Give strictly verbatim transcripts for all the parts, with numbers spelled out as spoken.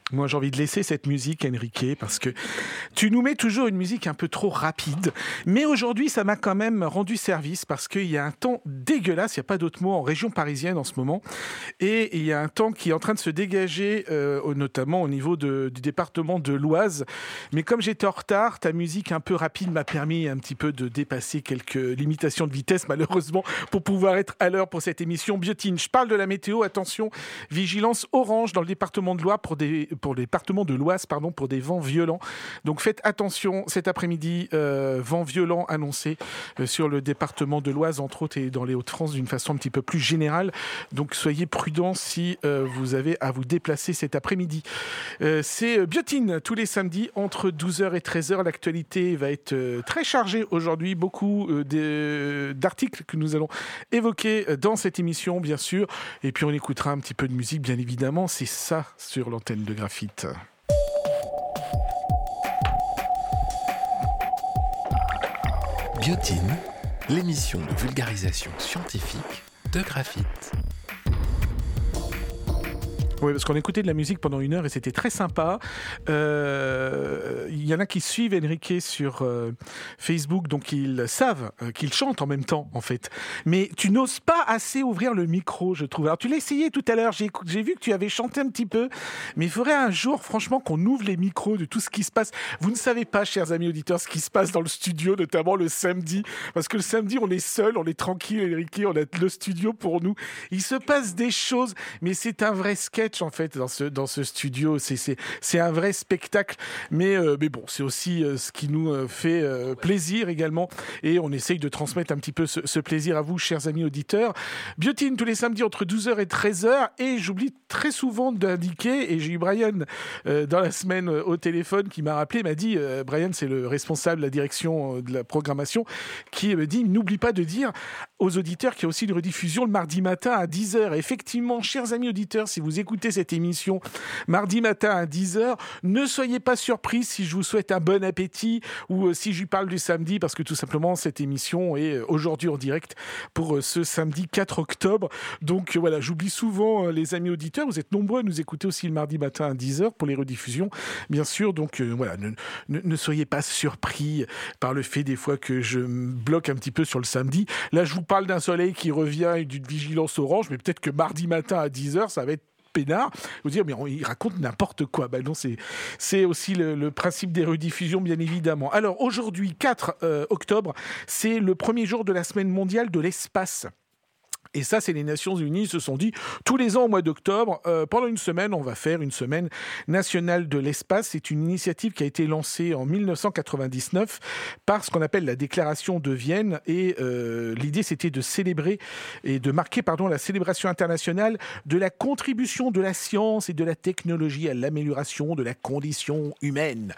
Moi, j'ai envie de laisser cette musique, Enrique, parce que tu nous mets toujours une musique un peu trop rapide. Mais aujourd'hui, ça m'a quand même rendu service parce qu'il y a un temps dégueulasse, il n'y a pas d'autre mot, en région parisienne en ce moment. Et il y a un temps qui est en train de se dégager, euh, notamment au niveau de, du département de l'Oise. Mais comme j'étais en retard, ta musique un peu rapide m'a permis un petit peu de dépasser quelques limitations de vitesse, malheureusement, pour pouvoir être à l'heure pour cette émission Biotine. Je parle de la météo, attention, vigilance orange dans le département de l'Oise pour des... pour le département de l'Oise, pardon, pour des vents violents. Donc faites attention cet après-midi, euh, vents violents annoncés euh, sur le département de l'Oise, entre autres, et dans les Hauts-de-France d'une façon un petit peu plus générale. Donc soyez prudents si euh, vous avez à vous déplacer cet après-midi. Euh, c'est Biotine tous les samedis entre douze heures et treize heures. L'actualité va être euh, très chargée aujourd'hui. Beaucoup euh, de, d'articles que nous allons évoquer dans cette émission, bien sûr. Et puis on écoutera un petit peu de musique, bien évidemment. C'est ça sur l'antenne de Graphite. Biotine, l'émission de vulgarisation scientifique de Graphite. Oui, parce qu'on écoutait de la musique pendant une heure et c'était très sympa. Euh, il y en a qui suivent Enrique sur euh, Facebook, donc ils savent euh, qu'il chante en même temps, en fait. Mais tu n'oses pas assez ouvrir le micro, je trouve. Alors, tu l'as essayé tout à l'heure, j'ai, j'ai vu que tu avais chanté un petit peu, mais il faudrait un jour, franchement, qu'on ouvre les micros de tout ce qui se passe. Vous ne savez pas, chers amis auditeurs, ce qui se passe dans le studio, notamment le samedi, parce que le samedi, on est seul, on est tranquille, Enrique, on a le studio pour nous. Il se passe des choses, mais c'est un vrai sketch en fait dans ce dans ce studio, c'est c'est c'est un vrai spectacle, mais euh, mais bon, c'est aussi euh, ce qui nous euh, fait euh, plaisir également, et on essaye de transmettre un petit peu ce, ce plaisir à vous, chers amis auditeurs. Biotine tous les samedis entre douze heures et treize heures, et j'oublie très souvent d'indiquer, et j'ai eu Brian euh, dans la semaine euh, au téléphone qui m'a rappelé, m'a dit euh, Brian, c'est le responsable de la direction euh, de la programmation, qui me dit n'oublie pas de dire aux auditeurs qu'il y a aussi une rediffusion le mardi matin à dix heures. Et effectivement, chers amis auditeurs, si vous écoutez cette émission mardi matin à dix heures, ne soyez pas surpris si je vous souhaite un bon appétit ou si je lui parle du samedi, parce que tout simplement cette émission est aujourd'hui en direct pour ce samedi quatre octobre. Donc voilà, j'oublie souvent les amis auditeurs, vous êtes nombreux à nous écouter aussi le mardi matin à dix heures pour les rediffusions, bien sûr. Donc euh, voilà, ne, ne, ne soyez pas surpris par le fait des fois que je me bloque un petit peu sur le samedi. Là, je vous parle d'un soleil qui revient et d'une vigilance orange, mais peut-être que mardi matin à dix heures, ça va être peinard, vous dire mais on, il raconte n'importe quoi. Ben non, c'est c'est aussi le, le principe des rediffusions, bien évidemment. Alors aujourd'hui, quatre octobre, c'est le premier jour de la semaine mondiale de l'espace. Et ça, c'est les Nations Unies se sont dit, tous les ans au mois d'octobre, euh, pendant une semaine, on va faire une semaine nationale de l'espace. C'est une initiative qui a été lancée en dix-neuf cent quatre-vingt-dix-neuf par ce qu'on appelle la Déclaration de Vienne. Et euh, l'idée, c'était de célébrer et de marquer, pardon, la célébration internationale de la contribution de la science et de la technologie à l'amélioration de la condition humaine.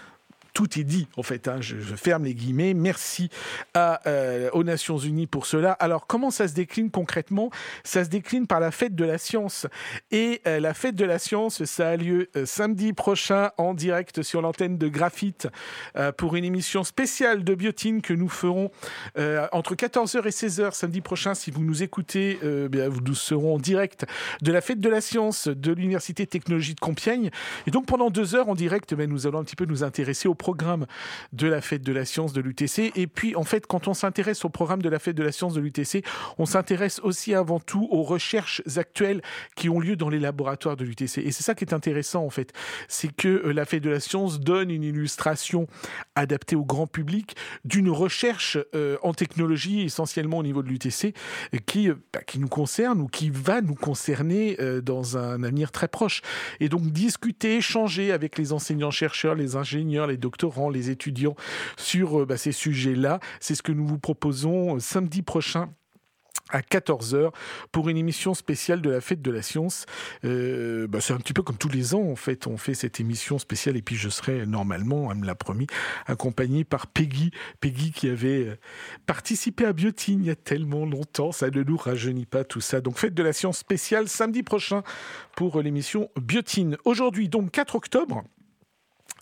Tout est dit, en fait, hein. je, je ferme les guillemets. Merci à, euh, aux Nations Unies pour cela. Alors, comment ça se décline concrètement ? Ça se décline par la fête de la science. Et euh, la fête de la science, ça a lieu euh, samedi prochain en direct sur l'antenne de Graphite euh, pour une émission spéciale de Biotine que nous ferons euh, entre quatorze heures et seize heures samedi prochain. Si vous nous écoutez, euh, bien, nous serons en direct de la fête de la science de l'Université Technologie de Compiègne. Et donc, pendant deux heures en direct, ben, nous allons un petit peu nous intéresser au programme de la fête de la science de l'U T C. Et puis, en fait, quand on s'intéresse au programme de la fête de la science de l'U T C, on s'intéresse aussi avant tout aux recherches actuelles qui ont lieu dans les laboratoires de l'U T C. Et c'est ça qui est intéressant, en fait. C'est que euh, la fête de la science donne une illustration adaptée au grand public d'une recherche euh, en technologie, essentiellement au niveau de l'U T C, qui, euh, bah, qui nous concerne ou qui va nous concerner euh, dans un avenir très proche. Et donc, discuter, échanger avec les enseignants-chercheurs, les ingénieurs, les doctorants, les étudiants sur euh, bah, ces sujets-là. C'est ce que nous vous proposons euh, samedi prochain à quatorze heures pour une émission spéciale de la fête de la science. Euh, bah c'est un petit peu comme tous les ans, en fait, on fait cette émission spéciale, et puis je serai normalement, elle me l'a promis, accompagné par Peggy. Peggy qui avait participé à Biotine il y a tellement longtemps, ça ne nous rajeunit pas tout ça. Donc fête de la science spéciale samedi prochain pour l'émission Biotine. Aujourd'hui, donc quatre octobre,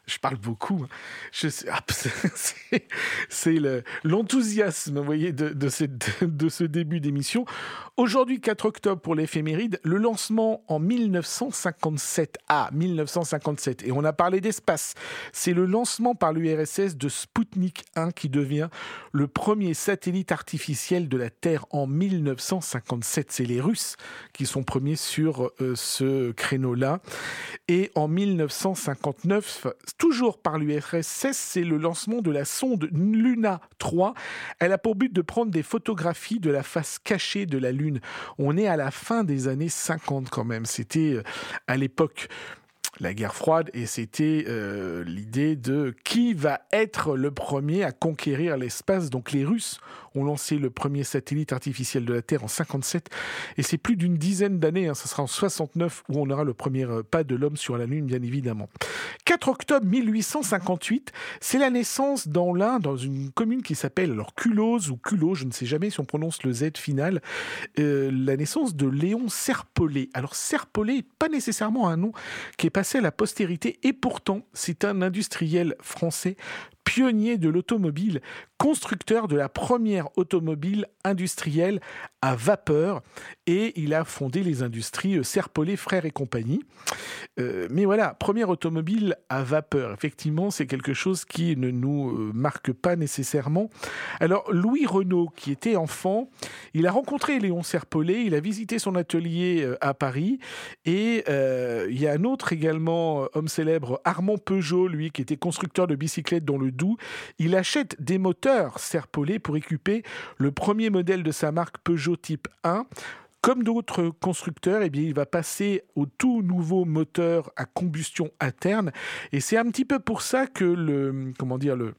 Je parle beaucoup. Je sais, ah, c'est, c'est le, l'enthousiasme, vous voyez, de, de, cette, de ce début d'émission. Aujourd'hui, quatre octobre pour l'éphéméride, le lancement en mille neuf cent cinquante-sept. Ah, mille neuf cent cinquante-sept. Et on a parlé d'espace. C'est le lancement par l'U R S S de Sputnik un qui devient le premier satellite artificiel de la Terre en mille neuf cent cinquante-sept. C'est les Russes qui sont premiers sur euh, ce créneau-là. Et en mille neuf cent cinquante-neuf, toujours par l'U R S S, c'est le lancement de la sonde Luna trois. Elle a pour but de prendre des photographies de la face cachée de la Lune. On est à la fin des années cinquante quand même. C'était euh, à l'époque la guerre froide et c'était euh, l'idée de qui va être le premier à conquérir l'espace. Donc les Russes ont lancé le premier satellite artificiel de la Terre en cinquante-sept et c'est plus d'une dizaine d'années, hein, ça sera en soixante-neuf où on aura le premier pas de l'homme sur la Lune, bien évidemment. quatre octobre mille huit cent cinquante-huit, c'est la naissance dans l'Ain, dans une commune qui s'appelle alors Culose ou Culot, je ne sais jamais si on prononce le Z final, euh, la naissance de Léon Serpollet. Alors Serpollet, pas nécessairement un nom qui est passé à la postérité et pourtant c'est un industriel français pionnier de l'automobile, constructeur de la première automobile industrielle à vapeur et il a fondé les industries Serpollet Frères et compagnie. Euh, mais voilà, première automobile à vapeur, effectivement c'est quelque chose qui ne nous euh, marque pas nécessairement. Alors Louis Renault, qui était enfant, il a rencontré Léon Serpollet, il a visité son atelier euh, à Paris et euh, il y a un autre également euh, homme célèbre, Armand Peugeot, lui qui était constructeur de bicyclettes dans le Doubs. Il achète des moteurs Serpollet pour équiper le premier modèle de sa marque Peugeot Type un. Comme d'autres constructeurs, eh bien, il va passer au tout nouveau moteur à combustion interne. Et c'est un petit peu pour ça que le, comment dire, le,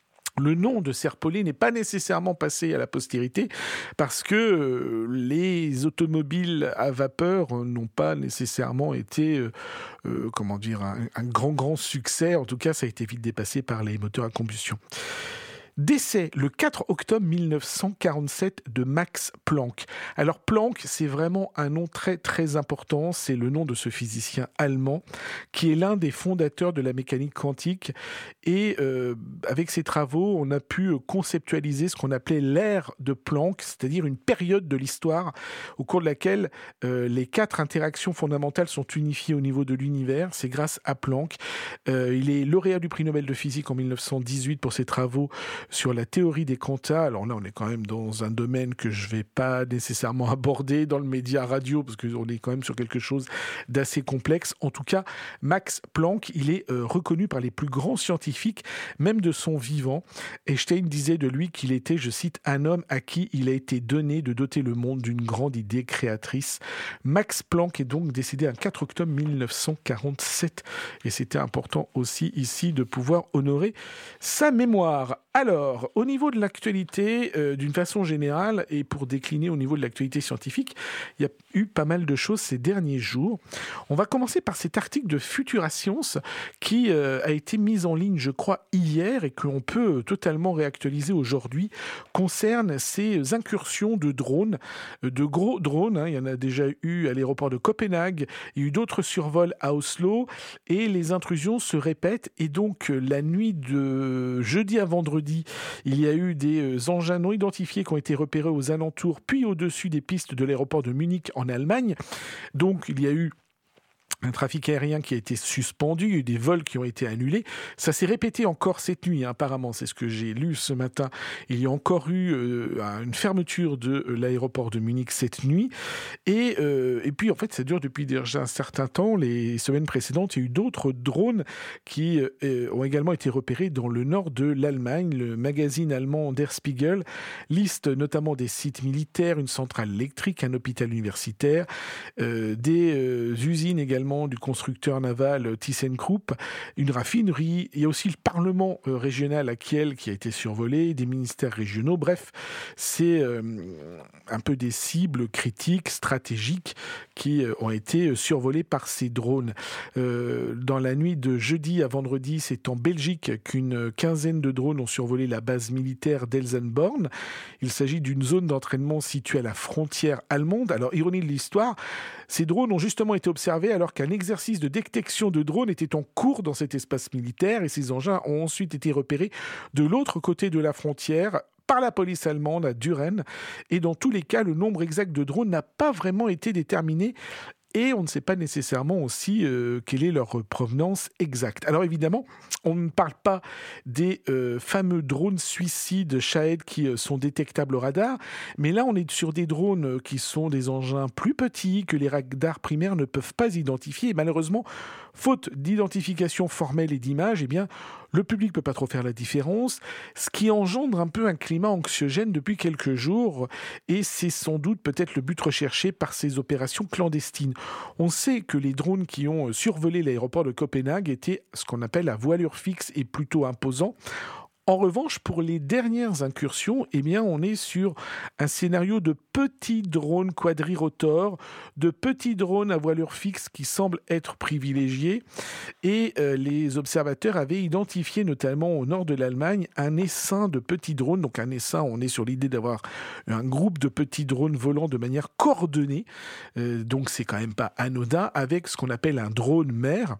le nom de Serpollet n'est pas nécessairement passé à la postérité parce que les automobiles à vapeur n'ont pas nécessairement été euh, euh, comment dire, un, un grand, grand succès. En tout cas, ça a été vite dépassé par les moteurs à combustion. Décès le quatre octobre mille neuf cent quarante-sept de Max Planck. Alors Planck, c'est vraiment un nom très très important, c'est le nom de ce physicien allemand qui est l'un des fondateurs de la mécanique quantique et euh, avec ses travaux, on a pu conceptualiser ce qu'on appelait l'ère de Planck, c'est-à-dire une période de l'histoire au cours de laquelle euh, les quatre interactions fondamentales sont unifiées au niveau de l'univers. C'est grâce à Planck. Euh, il est lauréat du prix Nobel de physique en mille neuf cent dix-huit pour ses travaux sur la théorie des quanta. Alors là, on est quand même dans un domaine que je ne vais pas nécessairement aborder dans le média radio, parce qu'on est quand même sur quelque chose d'assez complexe. En tout cas, Max Planck, il est euh, reconnu par les plus grands scientifiques, même de son vivant. Einstein disait de lui qu'il était, je cite, un homme à qui il a été donné de doter le monde d'une grande idée créatrice. Max Planck est donc décédé un quatre octobre mille neuf cent quarante-sept. Et c'était important aussi ici de pouvoir honorer sa mémoire. Alors, au niveau de l'actualité, euh, d'une façon générale, et pour décliner au niveau de l'actualité scientifique, il y a eu pas mal de choses ces derniers jours. On va commencer par cet article de Futura Science qui euh, a été mis en ligne, je crois, hier et que l'on peut totalement réactualiser aujourd'hui, concerne ces incursions de drones, de gros drones. Hein, il y en a déjà eu à l'aéroport de Copenhague, il y a eu d'autres survols à Oslo et les intrusions se répètent. Et donc, la nuit de jeudi à vendredi, il y a eu des engins non identifiés qui ont été repérés aux alentours, puis au-dessus des pistes de l'aéroport de Munich en Allemagne. Donc, il y a eu un trafic aérien qui a été suspendu, il y a eu des vols qui ont été annulés. Ça s'est répété encore cette nuit, hein, apparemment, c'est ce que j'ai lu ce matin. Il y a encore eu euh, une fermeture de euh, l'aéroport de Munich cette nuit. Et, euh, et puis, en fait, ça dure depuis déjà un certain temps. Les semaines précédentes, il y a eu d'autres drones qui euh, ont également été repérés dans le nord de l'Allemagne. Le magazine allemand Der Spiegel liste notamment des sites militaires, une centrale électrique, un hôpital universitaire, euh, des euh, usines également du constructeur naval ThyssenKrupp, une raffinerie. Il y a aussi le Parlement régional à Kiel qui a été survolé, des ministères régionaux. Bref, c'est euh, un peu des cibles critiques, stratégiques qui euh, ont été survolées par ces drones. Euh, dans la nuit de jeudi à vendredi, c'est en Belgique qu'une quinzaine de drones ont survolé la base militaire d'Elsenborn. Il s'agit d'une zone d'entraînement située à la frontière allemande. Alors, ironie de l'histoire, ces drones ont justement été observés alors qu'un exercice de détection de drones était en cours dans cet espace militaire et ces engins ont ensuite été repérés de l'autre côté de la frontière par la police allemande à Düren. Et dans tous les cas, le nombre exact de drones n'a pas vraiment été déterminé. Et on ne sait pas nécessairement aussi euh, quelle est leur provenance exacte. Alors évidemment, on ne parle pas des euh, fameux drones suicides Shahed qui euh, sont détectables au radar, mais là on est sur des drones qui sont des engins plus petits que les radars primaires ne peuvent pas identifier. Et malheureusement, faute d'identification formelle et d'image, eh bien, le public ne peut pas trop faire la différence, ce qui engendre un peu un climat anxiogène depuis quelques jours, et c'est sans doute peut-être le but recherché par ces opérations clandestines. On sait que les drones qui ont survolé l'aéroport de Copenhague étaient ce qu'on appelle à voilure fixe et plutôt imposants. En revanche, pour les dernières incursions, eh bien, on est sur un scénario de petits drones quadrirotors, de petits drones à voilure fixe qui semblent être privilégiés. Et euh, les observateurs avaient identifié, notamment au nord de l'Allemagne, un essaim de petits drones. Donc un essaim, on est sur l'idée d'avoir un groupe de petits drones volant de manière coordonnée. Euh, donc c'est quand même pas anodin, avec ce qu'on appelle un drone mère.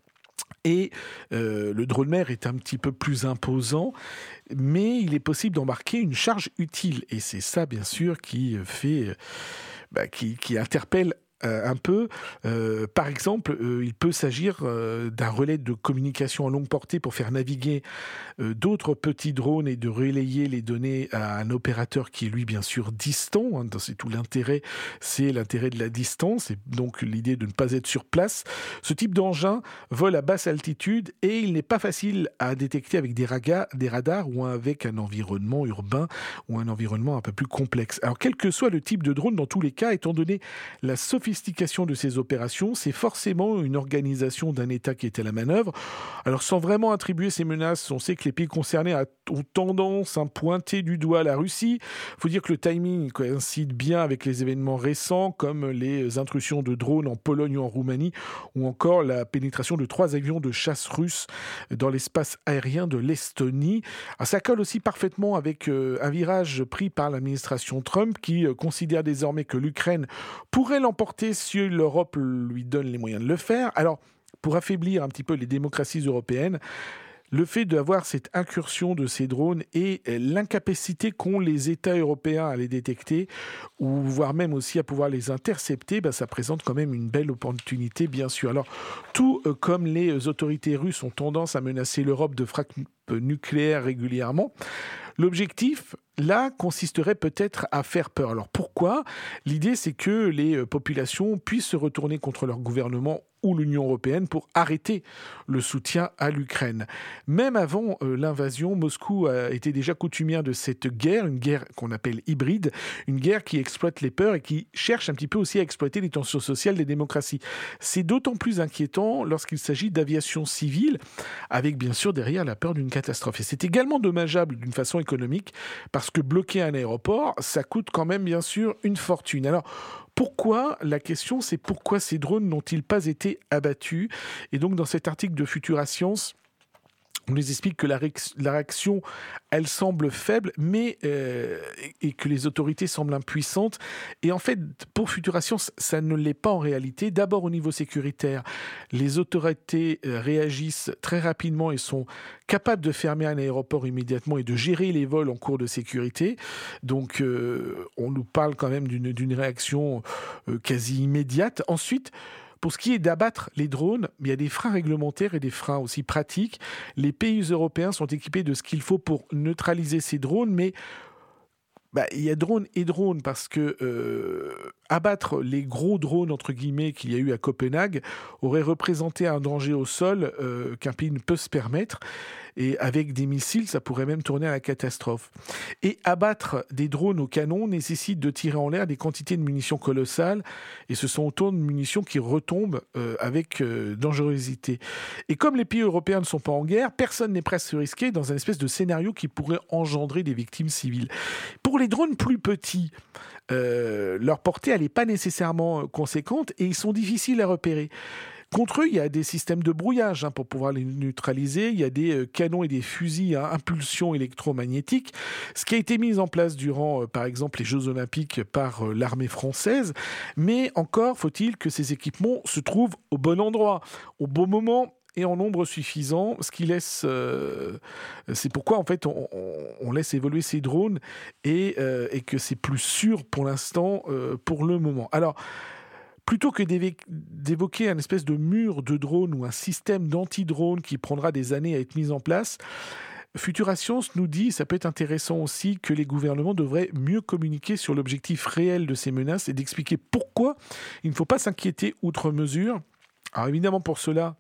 Et euh, le drone mère est un petit peu plus imposant, mais il est possible d'embarquer une charge utile. Et c'est ça, bien sûr, qui fait, bah, qui, qui interpelle euh, un peu. Euh, par exemple, euh, il peut s'agir euh, d'un relais de communication à longue portée pour faire naviguer euh, d'autres petits drones et de relayer les données à un opérateur qui est, lui, bien sûr, distant. Hein, c'est tout l'intérêt, c'est l'intérêt de la distance, et donc l'idée de ne pas être sur place. Ce type d'engin vole à basse altitude et il n'est pas facile à détecter avec des, raga, des radars ou avec un environnement urbain ou un environnement un peu plus complexe. Alors, quel que soit le type de drone, dans tous les cas, étant donné la sophistication de ces opérations, c'est forcément une organisation d'un État qui est à la manœuvre. Alors, sans vraiment attribuer ces menaces, on sait que les pays concernés ont tendance à pointer du doigt la Russie. Il faut dire que le timing coïncide bien avec les événements récents, comme les intrusions de drones en Pologne ou en Roumanie, ou encore la pénétration de trois avions de chasse russes dans l'espace aérien de l'Estonie. Alors, ça colle aussi parfaitement avec euh, un virage pris par l'administration Trump, qui euh, considère désormais que l'Ukraine pourrait l'emporter si l'Europe lui donne les moyens de le faire. Alors, pour affaiblir un petit peu les démocraties européennes, le fait d'avoir cette incursion de ces drones et l'incapacité qu'ont les États européens à les détecter, ou voire même aussi à pouvoir les intercepter, ben ça présente quand même une belle opportunité, bien sûr. Alors, tout euh, comme les autorités russes ont tendance à menacer l'Europe de frappes nucléaires régulièrement, l'objectif, là, consisterait peut-être à faire peur. Alors pourquoi ? L'idée, c'est que les populations puissent se retourner contre leur gouvernement ou l'Union européenne pour arrêter le soutien à l'Ukraine. Même avant euh, l'invasion, Moscou a été déjà coutumière de cette guerre, une guerre qu'on appelle hybride, une guerre qui exploite les peurs et qui cherche un petit peu aussi à exploiter les tensions sociales des démocraties. C'est d'autant plus inquiétant lorsqu'il s'agit d'aviation civile, avec bien sûr derrière la peur d'une catastrophe. Et c'est également dommageable d'une façon économique, parce que bloquer un aéroport, ça coûte quand même bien sûr une fortune. Alors, pourquoi ? La question, c'est pourquoi ces drones n'ont-ils pas été abattus ? Et donc, dans cet article de Futura Science, on nous explique que la, réac- la réaction, elle semble faible, mais euh, et, et que les autorités semblent impuissantes. Et en fait, pour Futura Science, ça ne l'est pas en réalité. D'abord, au niveau sécuritaire, les autorités euh, réagissent très rapidement et sont capables de fermer un aéroport immédiatement et de gérer les vols en cours de sécurité. Donc, euh, on nous parle quand même d'une, d'une réaction euh, quasi immédiate. Ensuite, pour ce qui est d'abattre les drones, il y a des freins réglementaires et des freins aussi pratiques. Les pays européens sont équipés de ce qu'il faut pour neutraliser ces drones, mais bah, il y a drones et drones parce que euh, abattre les gros drones entre guillemets qu'il y a eu à Copenhague aurait représenté un danger au sol euh, qu'un pays ne peut se permettre. Et avec des missiles, ça pourrait même tourner à la catastrophe. Et abattre des drones au canon nécessite de tirer en l'air des quantités de munitions colossales. Et ce sont autant de munitions qui retombent euh, avec euh, dangerosité. Et comme les pays européens ne sont pas en guerre, personne n'est prêt à se risquer dans un espèce de scénario qui pourrait engendrer des victimes civiles. Pour les drones plus petits, euh, leur portée, elle n'est pas nécessairement conséquente et ils sont difficiles à repérer. Contre eux, il y a des systèmes de brouillage hein, pour pouvoir les neutraliser. Il y a des euh, canons et des fusils à impulsion électromagnétique, ce qui a été mis en place durant, euh, par exemple, les Jeux Olympiques par euh, l'armée française. Mais encore faut-il que ces équipements se trouvent au bon endroit, au bon moment et en nombre suffisant, ce qui laisse, euh, c'est pourquoi en fait on, on, on laisse évoluer ces drones et, euh, et que c'est plus sûr pour l'instant, euh, pour le moment. Alors, plutôt que d'évoquer un espèce de mur de drones ou un système d'anti-drones qui prendra des années à être mis en place, Futura Science nous dit, ça peut être intéressant aussi, que les gouvernements devraient mieux communiquer sur l'objectif réel de ces menaces et d'expliquer pourquoi il ne faut pas s'inquiéter outre mesure. Alors évidemment pour cela,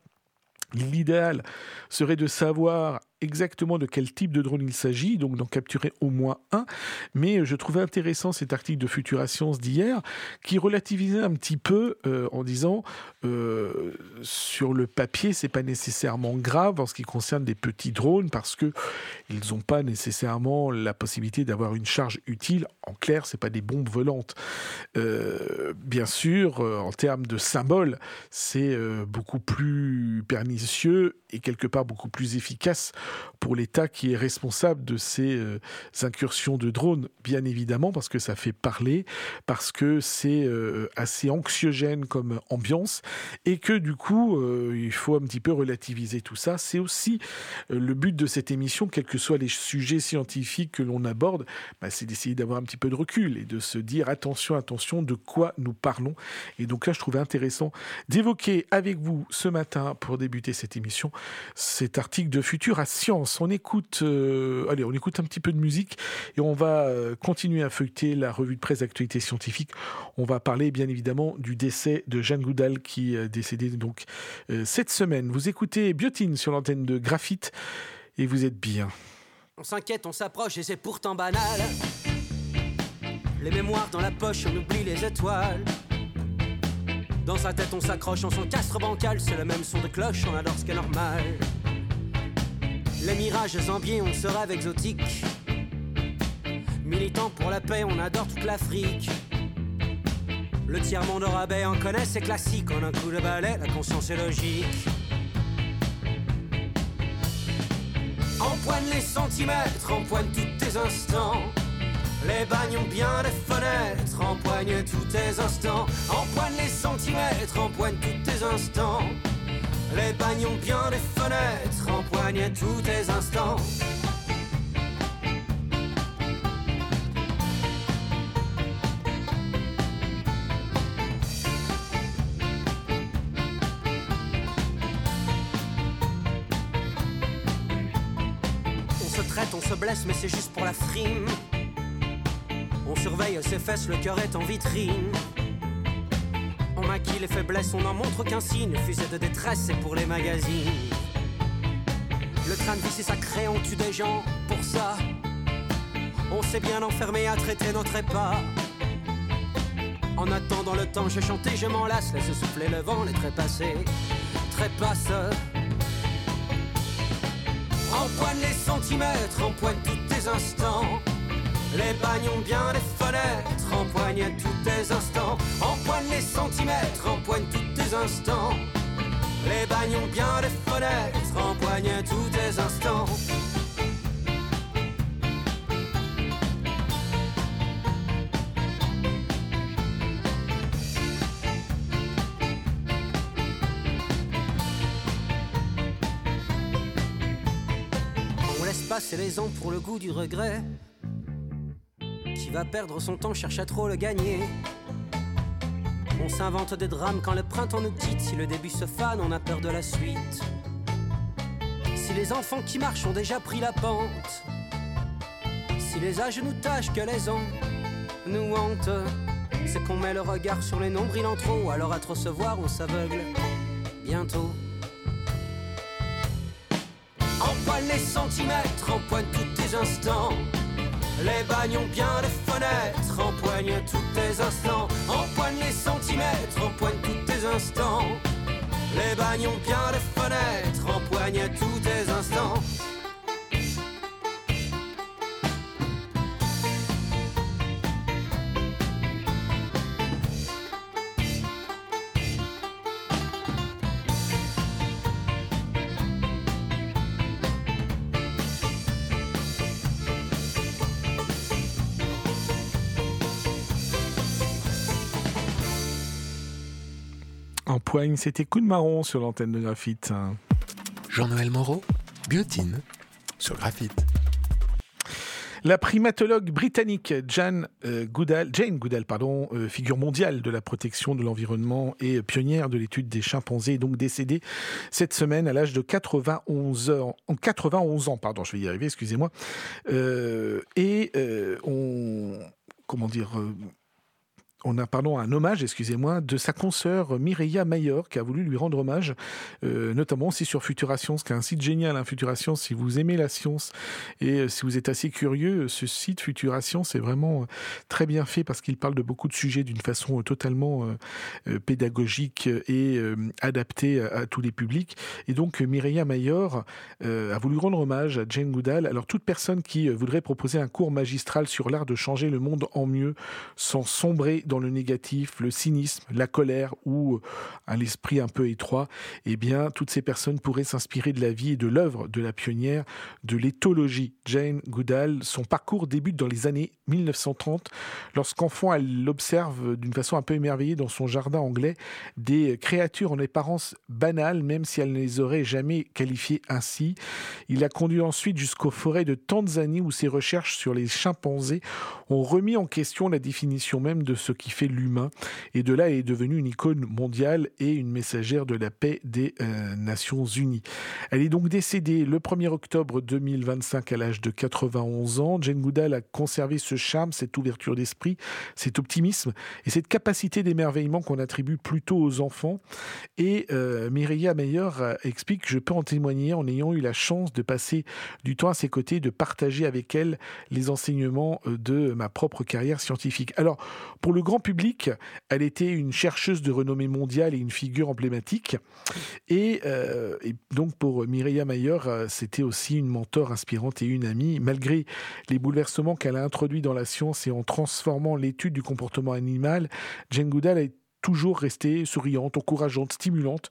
l'idéal serait de savoir exactement de quel type de drone il s'agit, donc d'en capturer au moins un. Mais je trouvais intéressant cet article de Futura Science d'hier qui relativisait un petit peu euh, en disant euh, sur le papier, c'est pas nécessairement grave en ce qui concerne des petits drones parce que ils n'ont pas nécessairement la possibilité d'avoir une charge utile. En clair, c'est pas des bombes volantes. Euh, bien sûr, euh, en termes de symboles, c'est euh, beaucoup plus pernicieux et quelque part beaucoup plus efficace pour l'État qui est responsable de ces euh, incursions de drones, bien évidemment, parce que ça fait parler, parce que c'est euh, assez anxiogène comme ambiance, et que du coup, euh, il faut un petit peu relativiser tout ça. C'est aussi euh, le but de cette émission, quels que soient les sujets scientifiques que l'on aborde, bah, c'est d'essayer d'avoir un petit peu de recul et de se dire attention, attention, de quoi nous parlons. Et donc là, je trouvais intéressant d'évoquer avec vous ce matin, pour débuter cette émission, cet article de Futura Science. On écoute, euh, allez, on écoute un petit peu de musique et on va euh, continuer à feuilleter la revue de presse d'actualité scientifique. On va parler bien évidemment du décès de Jane Goodall qui est décédée donc euh, cette semaine. Vous écoutez Biotine sur l'antenne de Graphite et vous êtes bien. On s'inquiète, on s'approche et c'est pourtant banal. Les mémoires dans la poche, on oublie les étoiles. Dans sa tête on s'accroche, on s'encastre bancal. C'est le même son de cloche, on adore ce qui est normal. Les mirages ambiés, on se rêve exotique. Militant pour la paix, on adore toute l'Afrique. Le tiers-monde au rabais, on connaît, c'est classique. En un coup de balai, la conscience est logique. Empoigne les centimètres, empoigne tous tes instants. Les bagnes ont bien des fenêtres, empoigne tous tes instants. Empoigne les centimètres, empoigne tous tes instants. Les bagnes ont bien des fenêtres, empoigne tous tes instants. On se traite, on se blesse, mais c'est juste pour la frime. On surveille ses fesses, le cœur est en vitrine. On maquille les faiblesses, on n'en montre qu'un signe. Fusée de détresse, c'est pour les magazines. Le crâne vissé sacré, on tue des gens pour ça. On s'est bien enfermé à traiter notre épas. En attendant le temps, je chante et je m'en lasse. Laisse souffler le vent, les trépassés trépassent. Empoigne les centimètres, empoigne tous tes instants. Les bagnes ont bien des fenêtres, empoigne tous tes instants. Empoigne les centimètres, empoigne tous tes instants. Les bagnes ont bien des fenêtres, empoigne tous tes instants. On laisse passer les ans pour le goût du regret. Qui va perdre son temps cherche à trop le gagner. On s'invente des drames quand le printemps nous quitte. Si le début se fane, on a peur de la suite. Si les enfants qui marchent ont déjà pris la pente. Si les âges nous tâchent que les ans nous hantent. C'est qu'on met le regard sur les nombrils en trop. Alors à trop se voir, on s'aveugle bientôt. Empoigne les centimètres, empoigne tous tes instants. Les bagnes ont bien des fenêtres, empoigne tous tes instants. Empoigne les centimètres, empoigne tous tes instants. Les bagnes ont bien des fenêtres, empoigne tous tes instants. poigne. C'était Coup de marron sur l'antenne de Graphite. Jean-Noël Moreau, Guillotine, sur Graphite. La primatologue britannique Jane euh, Goodall, Jane Goodall, pardon, euh, figure mondiale de la protection de l'environnement et pionnière de l'étude des chimpanzés, est donc décédée cette semaine à l'âge de quatre-vingt-onze ans. quatre-vingt-onze ans, pardon, je vais y arriver, excusez-moi. Euh, et euh, on, comment dire. Euh, On a pardon, un hommage, excusez-moi, de sa consoeur Mireia Mayor, qui a voulu lui rendre hommage, euh, notamment aussi sur Futura Science, qui est un site génial, hein, Futura Science. Si vous aimez la science et euh, si vous êtes assez curieux, ce site Futura Science est vraiment euh, très bien fait parce qu'il parle de beaucoup de sujets d'une façon euh, totalement euh, euh, pédagogique et euh, adaptée à, à tous les publics. Et donc Mireia Mayor euh, a voulu rendre hommage à Jane Goodall. Alors toute personne qui euh, voudrait proposer un cours magistral sur l'art de changer le monde en mieux, sans sombrer dans dans le négatif, le cynisme, la colère ou un esprit un peu étroit, eh bien, toutes ces personnes pourraient s'inspirer de la vie et de l'œuvre de la pionnière de l'éthologie, Jane Goodall. Son parcours débute dans les années mille neuf cent trente, lorsqu'enfant, elle observe d'une façon un peu émerveillée dans son jardin anglais des créatures en apparence banales, même si elle ne les aurait jamais qualifiées ainsi. Il l'a conduit ensuite jusqu'aux forêts de Tanzanie, où ses recherches sur les chimpanzés ont remis en question la définition même de ce qui fait l'humain, et de là elle est devenue une icône mondiale et une messagère de la paix des euh, Nations Unies. Elle est donc décédée le premier octobre deux mille vingt-cinq à l'âge de quatre-vingt-onze ans. Jane Goodall a conservé ce charme, cette ouverture d'esprit, cet optimisme et cette capacité d'émerveillement qu'on attribue plutôt aux enfants. Et euh, Mireia Mayor explique: je peux en témoigner en ayant eu la chance de passer du temps à ses côtés, de partager avec elle les enseignements de ma propre carrière scientifique. Alors, pour le grand public, elle était une chercheuse de renommée mondiale et une figure emblématique. Et, euh, et donc pour Mireia Mayor, c'était aussi une mentor inspirante et une amie. Malgré les bouleversements qu'elle a introduits dans la science et en transformant l'étude du comportement animal, Jane Goodall est toujours restée souriante, encourageante, stimulante.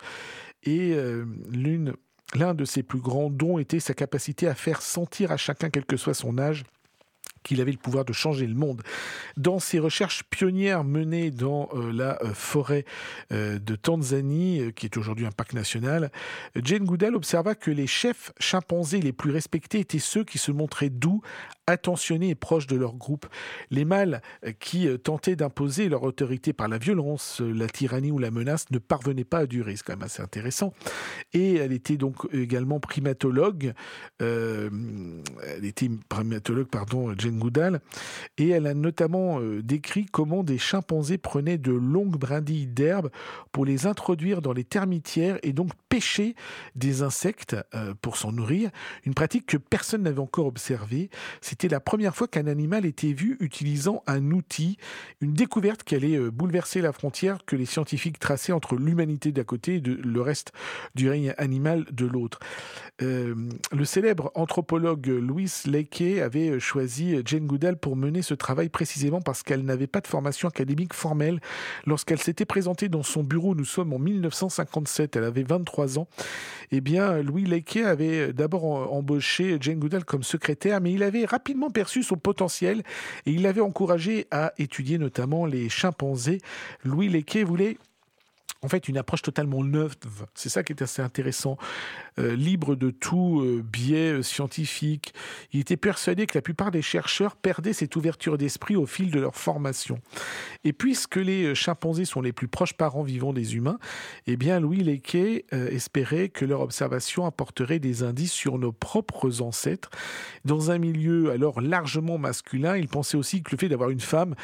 Et euh, l'une, l'un de ses plus grands dons était sa capacité à faire sentir à chacun, quel que soit son âge, qu'il avait le pouvoir de changer le monde. Dans ses recherches pionnières menées dans euh, la euh, forêt euh, de Tanzanie, euh, qui est aujourd'hui un parc national, Jane Goodall observa que les chefs chimpanzés les plus respectés étaient ceux qui se montraient doux, attentionnés et proches de leur groupe. Les mâles euh, qui euh, tentaient d'imposer leur autorité par la violence, euh, la tyrannie ou la menace ne parvenaient pas à durer. C'est quand même assez intéressant. Et elle était donc également primatologue. Euh, elle était primatologue, pardon, Jane Goodall, et elle a notamment euh, décrit comment des chimpanzés prenaient de longues brindilles d'herbe pour les introduire dans les termitières et donc pêcher des insectes euh, pour s'en nourrir, une pratique que personne n'avait encore observée. C'était la première fois qu'un animal était vu utilisant un outil, une découverte qui allait euh, bouleverser la frontière que les scientifiques traçaient entre l'humanité d'un côté et de, le reste du règne animal de l'autre. Euh, le célèbre anthropologue Louis Leakey avait choisi Jane Goodall pour mener ce travail précisément parce qu'elle n'avait pas de formation académique formelle. Lorsqu'elle s'était présentée dans son bureau, nous sommes en mille neuf cent cinquante-sept, elle avait vingt-trois ans, eh bien Louis Leakey avait d'abord embauché Jane Goodall comme secrétaire, mais il avait rapidement perçu son potentiel et il l'avait encouragée à étudier notamment les chimpanzés. Louis Leakey voulait en fait une approche totalement neuve. C'est ça qui est assez intéressant. Euh, libre de tout euh, biais euh, scientifique. Il était persuadé que la plupart des chercheurs perdaient cette ouverture d'esprit au fil de leur formation. Et puisque les chimpanzés sont les plus proches parents vivants des humains, eh bien Louis Leakey euh, espérait que leur observation apporterait des indices sur nos propres ancêtres. Dans un milieu alors largement masculin, il pensait aussi que le fait d'avoir une femme,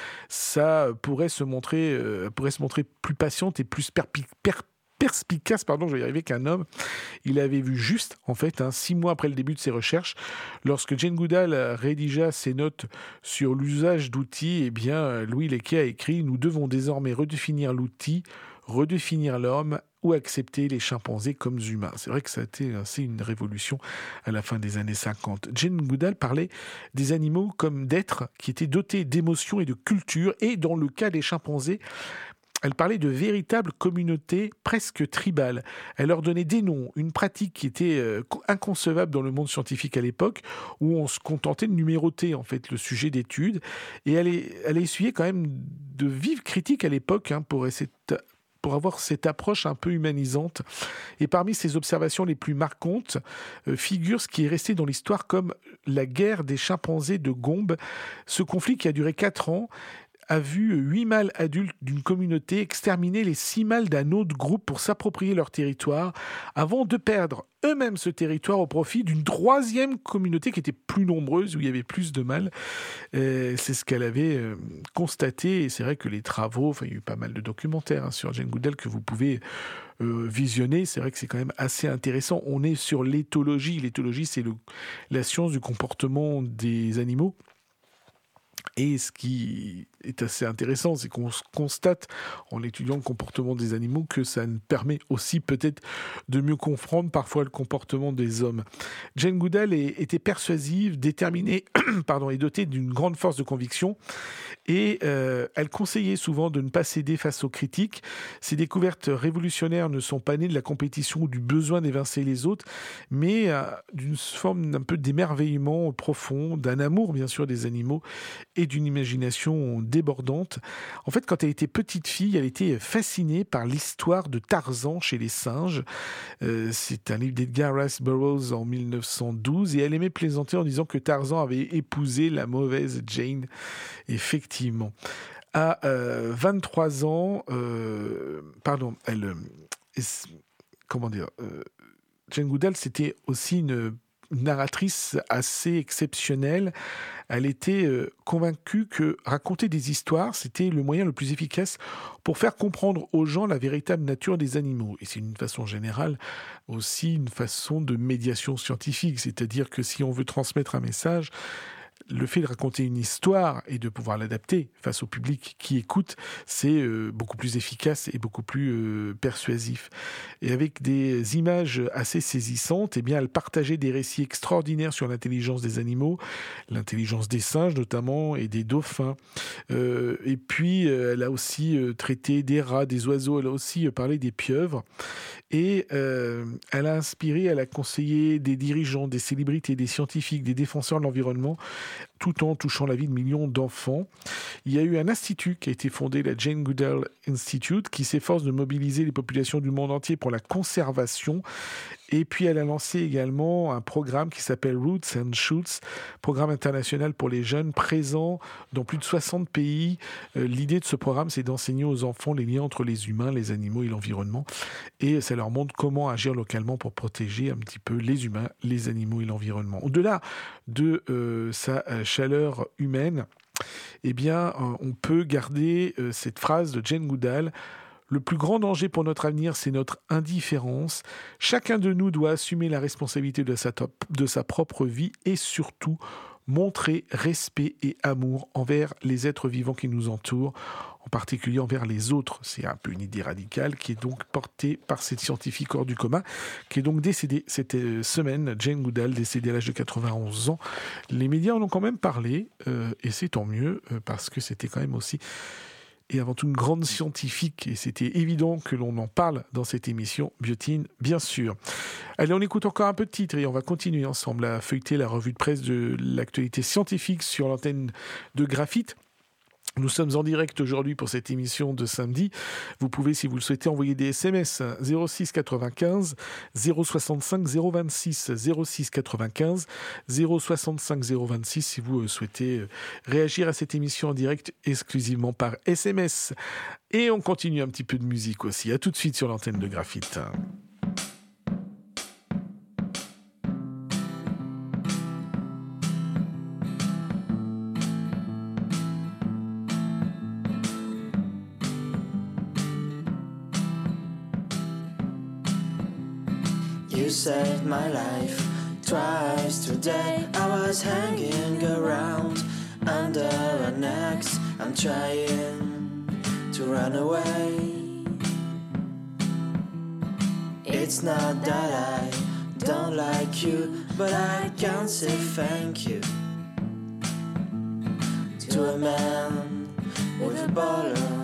ça pourrait se montrer, euh, pourrait se montrer plus patiente et plus perpétuelle. Per- perspicace, pardon, je vais y arriver, qu'un homme. Il avait vu juste, en fait, hein, six mois après le début de ses recherches, lorsque Jane Goodall rédigea ses notes sur l'usage d'outils, eh bien, Louis Leakey a écrit « Nous devons désormais redéfinir l'outil, redéfinir l'homme ou accepter les chimpanzés comme humains ». C'est vrai que ça a été c'est une révolution à la fin des années cinquante. Jane Goodall parlait des animaux comme d'êtres qui étaient dotés d'émotions et de culture, et dans le cas des chimpanzés, elle parlait de véritables communautés presque tribales. Elle leur donnait des noms, une pratique qui était euh, inconcevable dans le monde scientifique à l'époque, où on se contentait de numéroter en fait le sujet d'étude. Et elle, est, elle a essuyé quand même de vives critiques à l'époque hein, pour cette pour avoir cette approche un peu humanisante. Et parmi ses observations les plus marquantes euh, figure ce qui est resté dans l'histoire comme la guerre des chimpanzés de Gombe. Ce conflit qui a duré quatre ans a vu huit mâles adultes d'une communauté exterminer les six mâles d'un autre groupe pour s'approprier leur territoire avant de perdre eux-mêmes ce territoire au profit d'une troisième communauté qui était plus nombreuse, où il y avait plus de mâles. Euh, c'est ce qu'elle avait euh, constaté, et c'est vrai que les travaux, enfin il y a eu pas mal de documentaires hein, sur Jane Goodall que vous pouvez euh, visionner, c'est vrai que c'est quand même assez intéressant. On est sur l'éthologie, l'éthologie c'est le, la science du comportement des animaux. Et ce qui est assez intéressant, c'est qu'on constate en étudiant le comportement des animaux que ça permet aussi peut-être de mieux comprendre parfois le comportement des hommes. Jane Goodall était persuasive, déterminée pardon, et dotée d'une grande force de conviction. Et euh, elle conseillait souvent de ne pas céder face aux critiques. Ses découvertes révolutionnaires ne sont pas nées de la compétition ou du besoin d'évincer les autres, mais euh, d'une forme d'un peu d'émerveillement profond, d'un amour bien sûr des animaux et d'une imagination débordante. En fait, quand elle était petite fille, elle était fascinée par l'histoire de Tarzan chez les singes. Euh, c'est un livre d'Edgar Rice Burroughs en mille neuf cent douze et elle aimait plaisanter en disant que Tarzan avait épousé la mauvaise Jane. Effectivement. À euh, vingt-trois ans, euh, pardon, elle, euh, comment dire, euh, Jane Goodall, c'était aussi une narratrice assez exceptionnelle. Elle était euh, convaincue que raconter des histoires, c'était le moyen le plus efficace pour faire comprendre aux gens la véritable nature des animaux. Et c'est une façon générale aussi une façon de médiation scientifique, c'est-à-dire que si on veut transmettre un message, le fait de raconter une histoire et de pouvoir l'adapter face au public qui écoute, c'est euh, beaucoup plus efficace et beaucoup plus euh, persuasif. Et avec des images assez saisissantes, eh bien, elle partageait des récits extraordinaires sur l'intelligence des animaux, l'intelligence des singes notamment et des dauphins. Euh, et puis, euh, elle a aussi euh, traité des rats, des oiseaux, elle a aussi euh, parlé des pieuvres. Et euh, elle a inspiré, elle a conseillé des dirigeants, des célébrités, des scientifiques, des défenseurs de l'environnement, tout en touchant la vie de millions d'enfants. Il y a eu un institut qui a été fondé, la Jane Goodall Institute, qui s'efforce de mobiliser les populations du monde entier pour la conservation. Et puis, elle a lancé également un programme qui s'appelle Roots and Shoots, programme international pour les jeunes, présent dans plus de soixante pays. Euh, l'idée de ce programme, c'est d'enseigner aux enfants les liens entre les humains, les animaux et l'environnement. Et ça leur montre comment agir localement pour protéger un petit peu les humains, les animaux et l'environnement. Au-delà de euh, sa euh, chaleur humaine, eh bien, euh, on peut garder euh, cette phrase de Jane Goodall: le plus grand danger pour notre avenir, c'est notre indifférence. Chacun de nous doit assumer la responsabilité de sa, top, de sa propre vie et surtout montrer respect et amour envers les êtres vivants qui nous entourent, en particulier envers les autres. C'est un peu une idée radicale qui est donc portée par cette scientifique hors du commun, qui est donc décédée cette semaine, Jane Goodall, décédée à l'âge de quatre-vingt-onze ans. Les médias en ont quand même parlé, euh, et c'est tant mieux, euh, parce que c'était quand même aussi et avant tout une grande scientifique, et c'était évident que l'on en parle dans cette émission Biotine, bien sûr. Allez, on écoute encore un peu de titres et on va continuer ensemble à feuilleter la revue de presse de l'actualité scientifique sur l'antenne de Graphite. Nous sommes en direct aujourd'hui pour cette émission de samedi. Vous pouvez, si vous le souhaitez, envoyer des S M S zéro six quatre-vingt-quinze zéro soixante-cinq zéro vingt-six zéro six quatre-vingt-quinze zéro soixante-cinq zéro vingt-six si vous souhaitez réagir à cette émission en direct exclusivement par S M S. Et on continue un petit peu de musique aussi. À tout de suite sur l'antenne de Graphite. You saved my life twice today. I was hanging around under an axe. I'm trying to run away. It's not that I don't like you, but I can't say thank you to a man with a baller.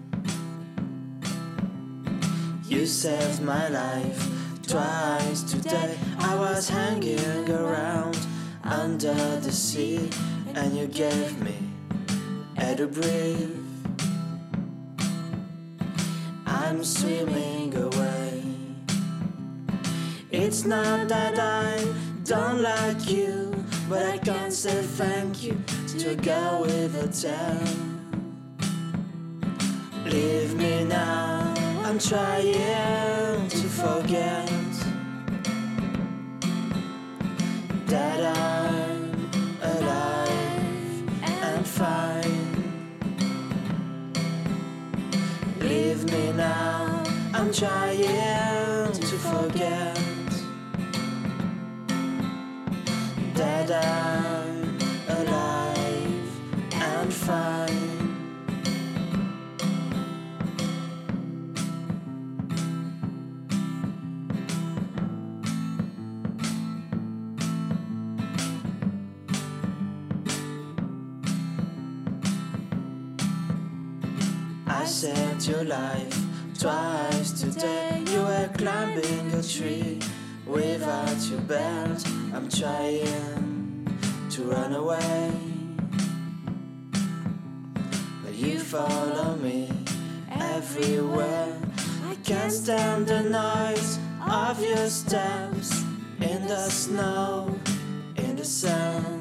You saved my life twice today. I was hanging around under the sea, and you gave me air to breathe. I I'm swimming away. It's not that I don't like you, but I can't say thank you to a girl with a tail. Leave me now, I'm trying to forget that I'm alive and fine. Leave me now, I'm trying to forget that I'm alive and fine. I saved your life twice today. You were climbing a tree without your belt. I'm trying to run away, but you follow me everywhere. I can't stand the noise of your steps in the snow, in the sand.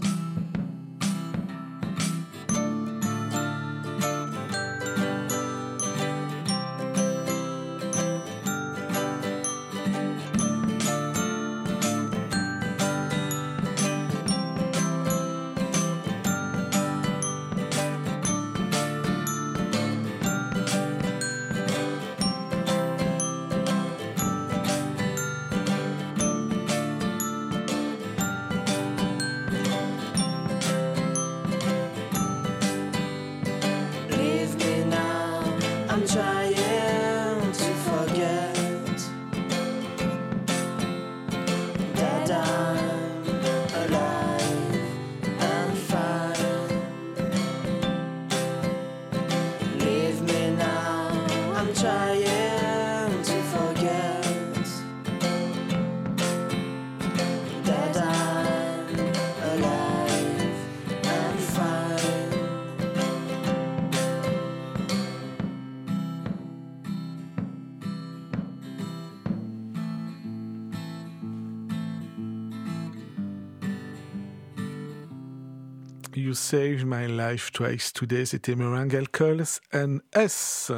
You Saved My Life Twice Today, c'était Morangal Coles and S.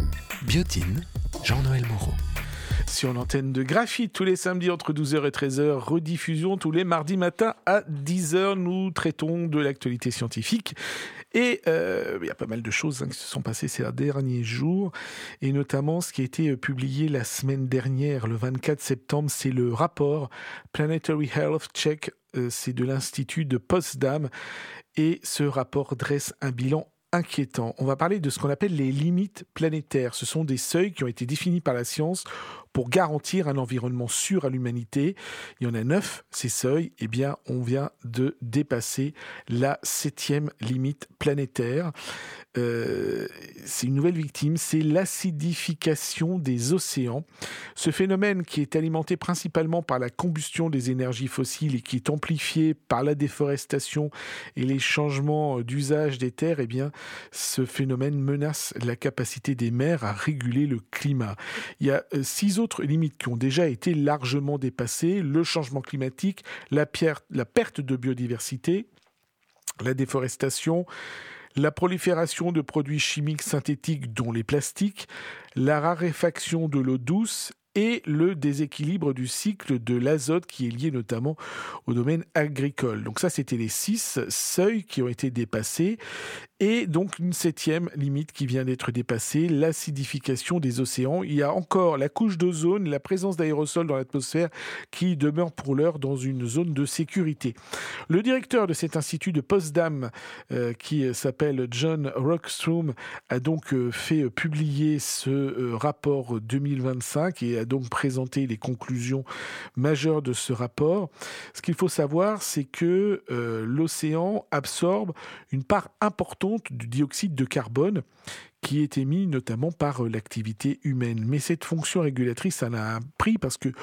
Biotine, Jean-Noël Moreau. Sur l'antenne de Graphite, tous les samedis entre douze heures et treize heures, rediffusion tous les mardis matins à dix heures. Nous traitons de l'actualité scientifique. Et euh, il y a pas mal de choses hein, qui se sont passées ces derniers jours, et notamment ce qui a été publié la semaine dernière, le vingt-quatre septembre, c'est le rapport Planetary Health Check, euh, c'est de l'Institut de Potsdam, et ce rapport dresse un bilan inquiétant. On va parler de ce qu'on appelle les limites planétaires. Ce sont des seuils qui ont été définis par la science pour garantir un environnement sûr à l'humanité. Il y en a neuf, ces seuils. Eh bien, on vient de dépasser la septième limite planétaire. Euh, c'est une nouvelle victime, c'est l'acidification des océans. Ce phénomène qui est alimenté principalement par la combustion des énergies fossiles et qui est amplifié par la déforestation et les changements d'usage des terres, eh bien, ce phénomène menace la capacité des mers à réguler le climat. Il y a six autres limites qui ont déjà été largement dépassées: le changement climatique, la, pierre, la perte de biodiversité, la déforestation, la prolifération de produits chimiques synthétiques dont les plastiques, la raréfaction de l'eau douce et le déséquilibre du cycle de l'azote qui est lié notamment au domaine agricole. Donc ça, c'était les six seuils qui ont été dépassés. Et donc une septième limite qui vient d'être dépassée, l'acidification des océans. Il y a encore la couche d'ozone, la présence d'aérosols dans l'atmosphère qui demeure pour l'heure dans une zone de sécurité. Le directeur de cet institut de Potsdam, euh, qui s'appelle John Rockstrom, a donc euh, fait publier ce euh, rapport deux mille vingt-cinq et a donc présenté les conclusions majeures de ce rapport. Ce qu'il faut savoir, c'est que euh, l'océan absorbe une part importante du dioxyde de carbone qui est émis notamment par l'activité humaine. Mais cette fonction régulatrice, ça a un prix parce que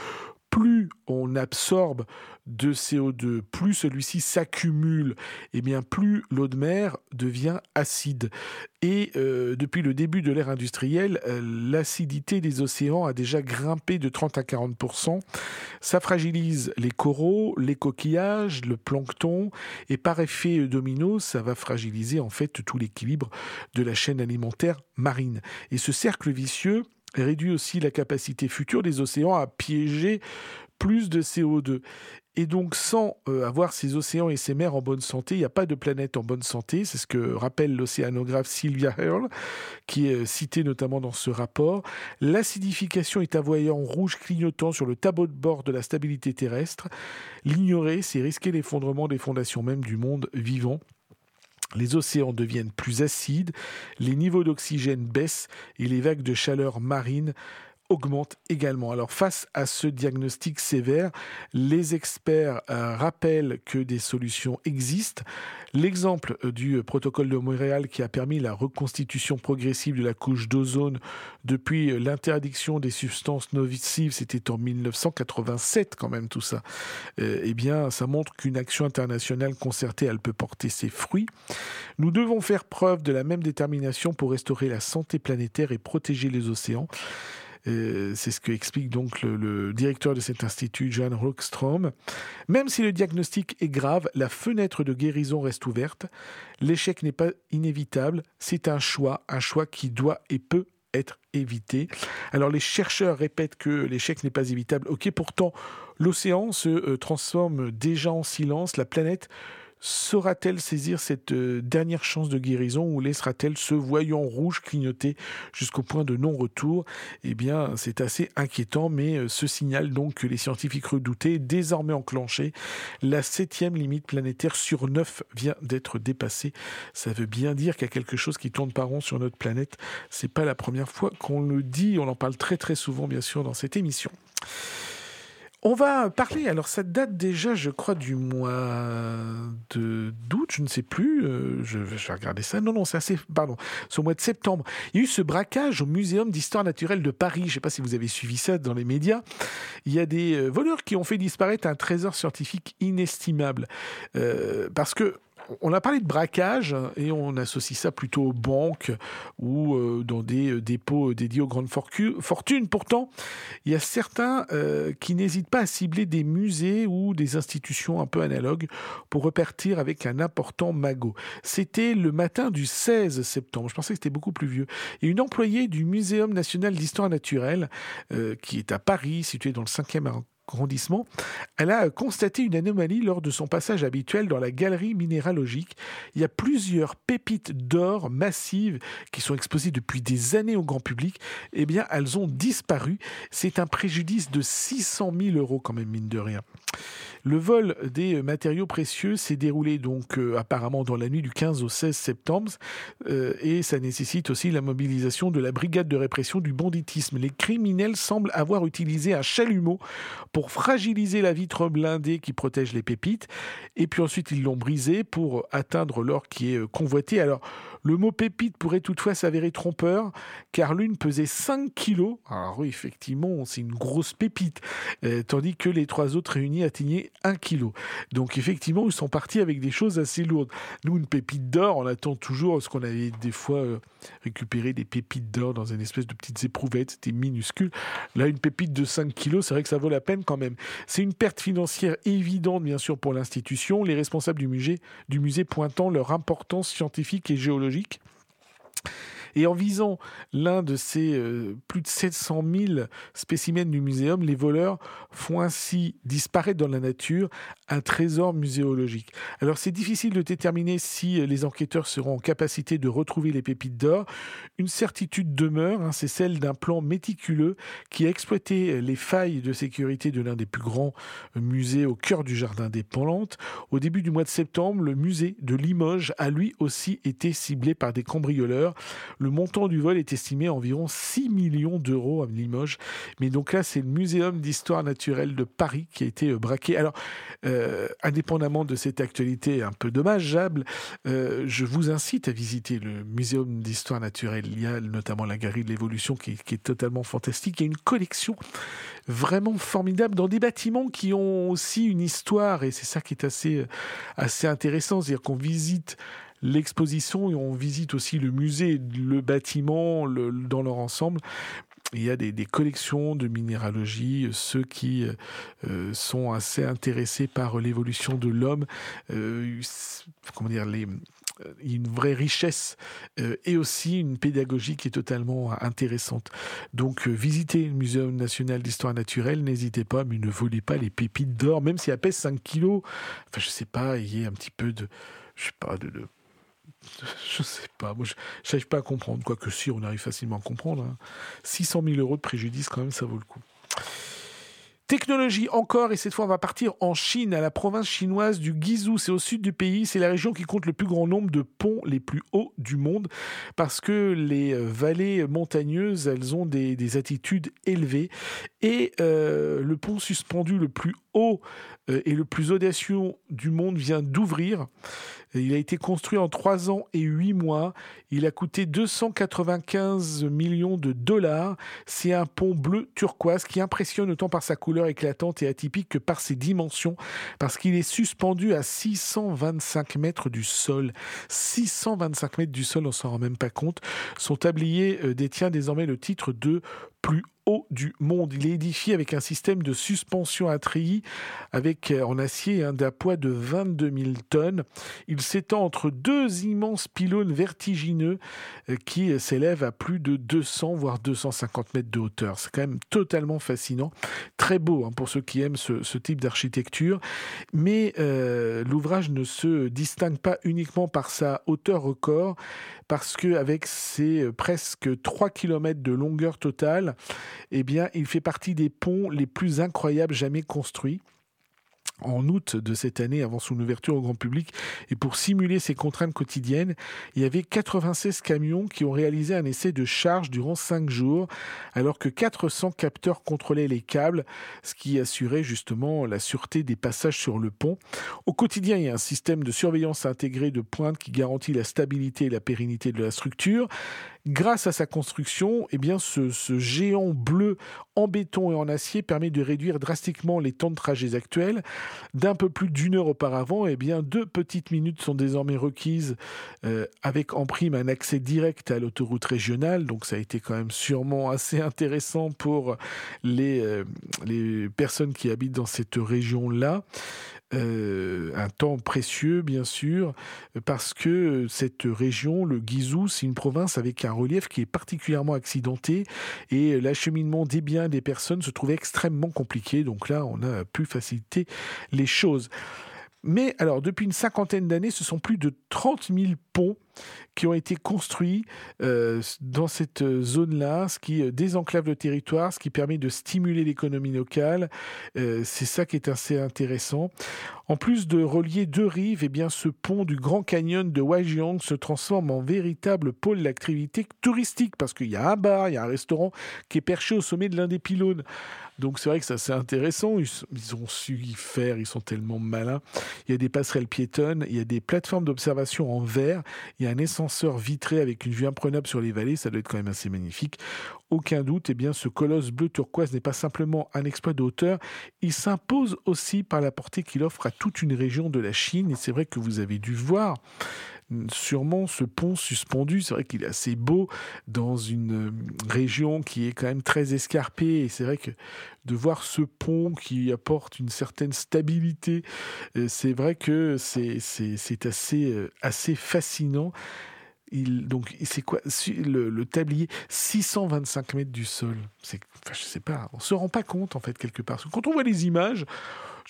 plus on absorbe de C O deux, plus celui-ci s'accumule, et bien plus l'eau de mer devient acide. Et euh, depuis le début de l'ère industrielle, euh, l'acidité des océans a déjà grimpé de trente à quarante pour cent. Ça fragilise les coraux, les coquillages, le plancton, et par effet domino, ça va fragiliser en fait tout l'équilibre de la chaîne alimentaire marine. Et ce cercle vicieux réduit aussi la capacité future des océans à piéger plus de C O deux. Et donc, sans euh, avoir ces océans et ces mers en bonne santé, il n'y a pas de planète en bonne santé. C'est ce que rappelle l'océanographe Sylvia Earle, qui est citée notamment dans ce rapport. L'acidification est un voyant rouge clignotant sur le tableau de bord de la stabilité terrestre. L'ignorer, c'est risquer l'effondrement des fondations même du monde vivant. Les océans deviennent plus acides, les niveaux d'oxygène baissent et les vagues de chaleur marine augmente également. Alors face à ce diagnostic sévère, les experts euh, rappellent que des solutions existent. L'exemple euh, du protocole de Montréal qui a permis la reconstitution progressive de la couche d'ozone depuis euh, l'interdiction des substances nocives, c'était en dix-neuf cent quatre-vingt-sept quand même tout ça. Euh, eh bien, ça montre qu'une action internationale concertée, elle peut porter ses fruits. Nous devons faire preuve de la même détermination pour restaurer la santé planétaire et protéger les océans. Euh, c'est ce que explique donc le, le directeur de cet institut, Jan Rockstrom. Même si le diagnostic est grave, la fenêtre de guérison reste ouverte. L'échec n'est pas inévitable, c'est un choix, un choix qui doit et peut être évité. Alors les chercheurs répètent que l'échec n'est pas évitable. Ok, pourtant l'océan se euh, transforme déjà en silence. La planète saura-t-elle saisir cette euh, dernière chance de guérison ou laissera-t-elle ce voyant rouge clignoter jusqu'au point de non-retour ? Eh bien, c'est assez inquiétant, mais euh, ce signal donc que les scientifiques redoutaient est désormais enclenché. La septième limite planétaire sur neuf vient d'être dépassée. Ça veut bien dire qu'il y a quelque chose qui tourne pas rond sur notre planète. C'est pas la première fois qu'on le dit. On en parle très très souvent, bien sûr, dans cette émission. On va parler, alors ça date déjà, je crois, du mois de, d'août, je ne sais plus, euh, je, je vais regarder ça, non, non, c'est assez, pardon, c'est au mois de septembre. Il y a eu ce braquage au Muséum d'Histoire Naturelle de Paris, je ne sais pas si vous avez suivi ça dans les médias. Il y a des euh, voleurs qui ont fait disparaître un trésor scientifique inestimable, euh, parce que on a parlé de braquage et on associe ça plutôt aux banques ou euh, dans des euh, dépôts dédiés aux grandes forcu- fortunes. Pourtant, il y a certains euh, qui n'hésitent pas à cibler des musées ou des institutions un peu analogues pour repartir avec un important magot. C'était le matin du seize septembre. Je pensais que c'était beaucoup plus vieux. Et une employée du Muséum national d'histoire naturelle, euh, qui est à Paris, situé dans le cinquième arrondissement, arrondissement, elle a constaté une anomalie lors de son passage habituel dans la galerie minéralogique. Il y a plusieurs pépites d'or massives qui sont exposées depuis des années au grand public. Eh bien, elles ont disparu. C'est un préjudice de six cent mille euros quand même, mine de rien. Le vol des matériaux précieux s'est déroulé donc euh, apparemment dans la nuit du quinze au seize septembre euh, et ça nécessite aussi la mobilisation de la brigade de répression du banditisme. Les criminels semblent avoir utilisé un chalumeau pour fragiliser la vitre blindée qui protège les pépites et puis ensuite ils l'ont brisé pour atteindre l'or qui est convoité. Alors le mot pépite pourrait toutefois s'avérer trompeur car l'une pesait cinq kilos. Alors oui, effectivement, c'est une grosse pépite, euh, tandis que les trois autres réunis atteignaient un kilo. Donc effectivement, ils sont partis avec des choses assez lourdes. Nous, une pépite d'or, on attend toujours ce qu'on avait des fois euh, récupéré des pépites d'or dans une espèce de petites éprouvettes, c'était minuscule. Là, une pépite de cinq kilos, c'est vrai que ça vaut la peine quand même. C'est une perte financière évidente, bien sûr, pour l'institution. Les responsables du musée, du musée pointant leur importance scientifique et géologique. Et en visant l'un de ces euh, plus de sept cent mille spécimens du muséum, les voleurs font ainsi disparaître dans la nature un trésor muséologique. Alors c'est difficile de déterminer si les enquêteurs seront en capacité de retrouver les pépites d'or. Une certitude demeure, hein, c'est celle d'un plan méticuleux qui a exploité les failles de sécurité de l'un des plus grands musées au cœur du jardin des Penlantes. Au début du mois de septembre, le musée de Limoges a lui aussi été ciblé par des cambrioleurs. Le montant du vol est estimé à environ six millions d'euros à Limoges. Mais donc là, c'est le Muséum d'histoire naturelle de Paris qui a été braqué. Alors, euh, indépendamment de cette actualité un peu dommageable, euh, je vous incite à visiter le Muséum d'histoire naturelle. Il y a notamment la galerie de l'évolution qui, qui est totalement fantastique. Il y a une collection vraiment formidable dans des bâtiments qui ont aussi une histoire, et c'est ça qui est assez, assez intéressant. C'est-à-dire qu'on visite l'exposition et on visite aussi le musée, le bâtiment le, dans leur ensemble. Il y a des, des collections de minéralogie, ceux qui euh, sont assez intéressés par l'évolution de l'homme, euh, comment dire, les, il y a une vraie richesse euh, et aussi une pédagogie qui est totalement intéressante. Donc euh, visitez le Muséum national d'histoire naturelle, n'hésitez pas, mais ne volez pas les pépites d'or, même si elles pèsent cinq kilos. Enfin, je sais pas, il y a un petit peu de, je sais pas, de, de je sais pas, moi je n'arrive pas à comprendre, quoique si on arrive facilement à comprendre. Hein. six cent mille euros de préjudice, quand même, ça vaut le coup. Technologie encore, et cette fois on va partir en Chine, à la province chinoise du Guizhou. C'est au sud du pays, c'est la région qui compte le plus grand nombre de ponts les plus hauts du monde, parce que les vallées montagneuses, elles ont des, des altitudes élevées, et euh, le pont suspendu le plus haut euh, et le plus audacieux du monde vient d'ouvrir. Il a été construit en trois ans et huit mois. Il a coûté deux cent quatre-vingt-quinze millions de dollars. C'est un pont bleu turquoise qui impressionne autant par sa couleur éclatante et atypique que par ses dimensions, parce qu'il est suspendu à six cent vingt-cinq mètres du sol. six cent vingt-cinq mètres du sol, on s'en rend même pas compte. Son tablier euh, détient désormais le titre de plus haut du monde. Il est édifié avec un système de suspension à treillis avec, en acier hein, d'un poids de vingt-deux mille tonnes. Il s'étend entre deux immenses pylônes vertigineux euh, qui s'élèvent à plus de deux cents voire deux cent cinquante mètres de hauteur. C'est quand même totalement fascinant. Très beau hein, pour ceux qui aiment ce, ce type d'architecture. Mais euh, l'ouvrage ne se distingue pas uniquement par sa hauteur record, parce qu'avec ses presque trois kilomètres de longueur totale, eh bien, il fait partie des ponts les plus incroyables jamais construits. En août de cette année, avant son ouverture au grand public, et pour simuler ses contraintes quotidiennes, il y avait quatre-vingt-seize camions qui ont réalisé un essai de charge durant cinq jours, alors que quatre cents capteurs contrôlaient les câbles, ce qui assurait justement la sûreté des passages sur le pont. Au quotidien, il y a un système de surveillance intégré de pointe qui garantit la stabilité et la pérennité de la structure. Grâce à sa construction, eh bien, ce, ce géant bleu en béton et en acier permet de réduire drastiquement les temps de trajet actuels. D'un peu plus d'une heure auparavant, eh bien, deux petites minutes sont désormais requises euh, avec en prime un accès direct à l'autoroute régionale. Donc ça a été quand même sûrement assez intéressant pour les, euh, les personnes qui habitent dans cette région-là. Euh, un temps précieux bien sûr, parce que cette région, le Guizhou, c'est une province avec un relief qui est particulièrement accidenté et l'acheminement des biens des personnes se trouvait extrêmement compliqué. Donc là, on a pu faciliter les choses. Mais alors, depuis une cinquantaine d'années, ce sont plus de trente mille ponts qui ont été construits euh, dans cette zone-là, ce qui désenclave le territoire, ce qui permet de stimuler l'économie locale. Euh, c'est ça qui est assez intéressant. En plus de relier deux rives, eh bien, ce pont du Grand Canyon de Huaijiang se transforme en véritable pôle d'activité touristique, parce qu'il y a un bar, il y a un restaurant qui est perché au sommet de l'un des pylônes. Donc c'est vrai que ça c'est intéressant, ils, ils ont su y faire, ils sont tellement malins. Il y a des passerelles piétonnes, il y a des plateformes d'observation en verre, il y a un ascenseur vitré avec une vue imprenable sur les vallées, ça doit être quand même assez magnifique. Aucun doute, eh bien, ce colosse bleu turquoise n'est pas simplement un exploit de hauteur, il s'impose aussi par la portée qu'il offre à toute une région de la Chine, et c'est vrai que vous avez dû voir sûrement ce pont suspendu, c'est vrai qu'il est assez beau dans une région qui est quand même très escarpée, et c'est vrai que de voir ce pont qui apporte une certaine stabilité, c'est vrai que c'est, c'est, c'est assez, assez fascinant. Il, donc, c'est quoi le, le tablier six cent vingt-cinq mètres du sol, c'est, enfin, je sais pas, on se rend pas compte en fait quelque part. Quand on voit les images,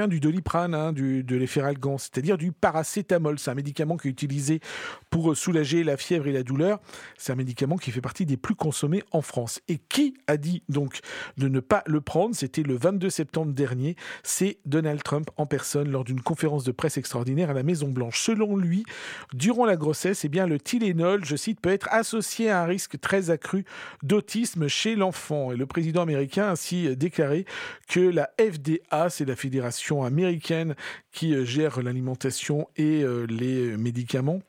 américain du Doliprane, hein, du, de l'efferalgan, c'est-à-dire du paracétamol. C'est un médicament qui est utilisé pour soulager la fièvre et la douleur. C'est un médicament qui fait partie des plus consommés en France. Et qui a dit donc de ne pas le prendre? C'était le vingt-deux septembre dernier. C'est Donald Trump en personne lors d'une conférence de presse extraordinaire à la Maison-Blanche. Selon lui, durant la grossesse, eh bien, le Tylenol, je cite, peut être associé à un risque très accru d'autisme chez l'enfant. Et le président américain a ainsi déclaré que la F D A, c'est la fédération américaine qui gère l'alimentation et les médicaments,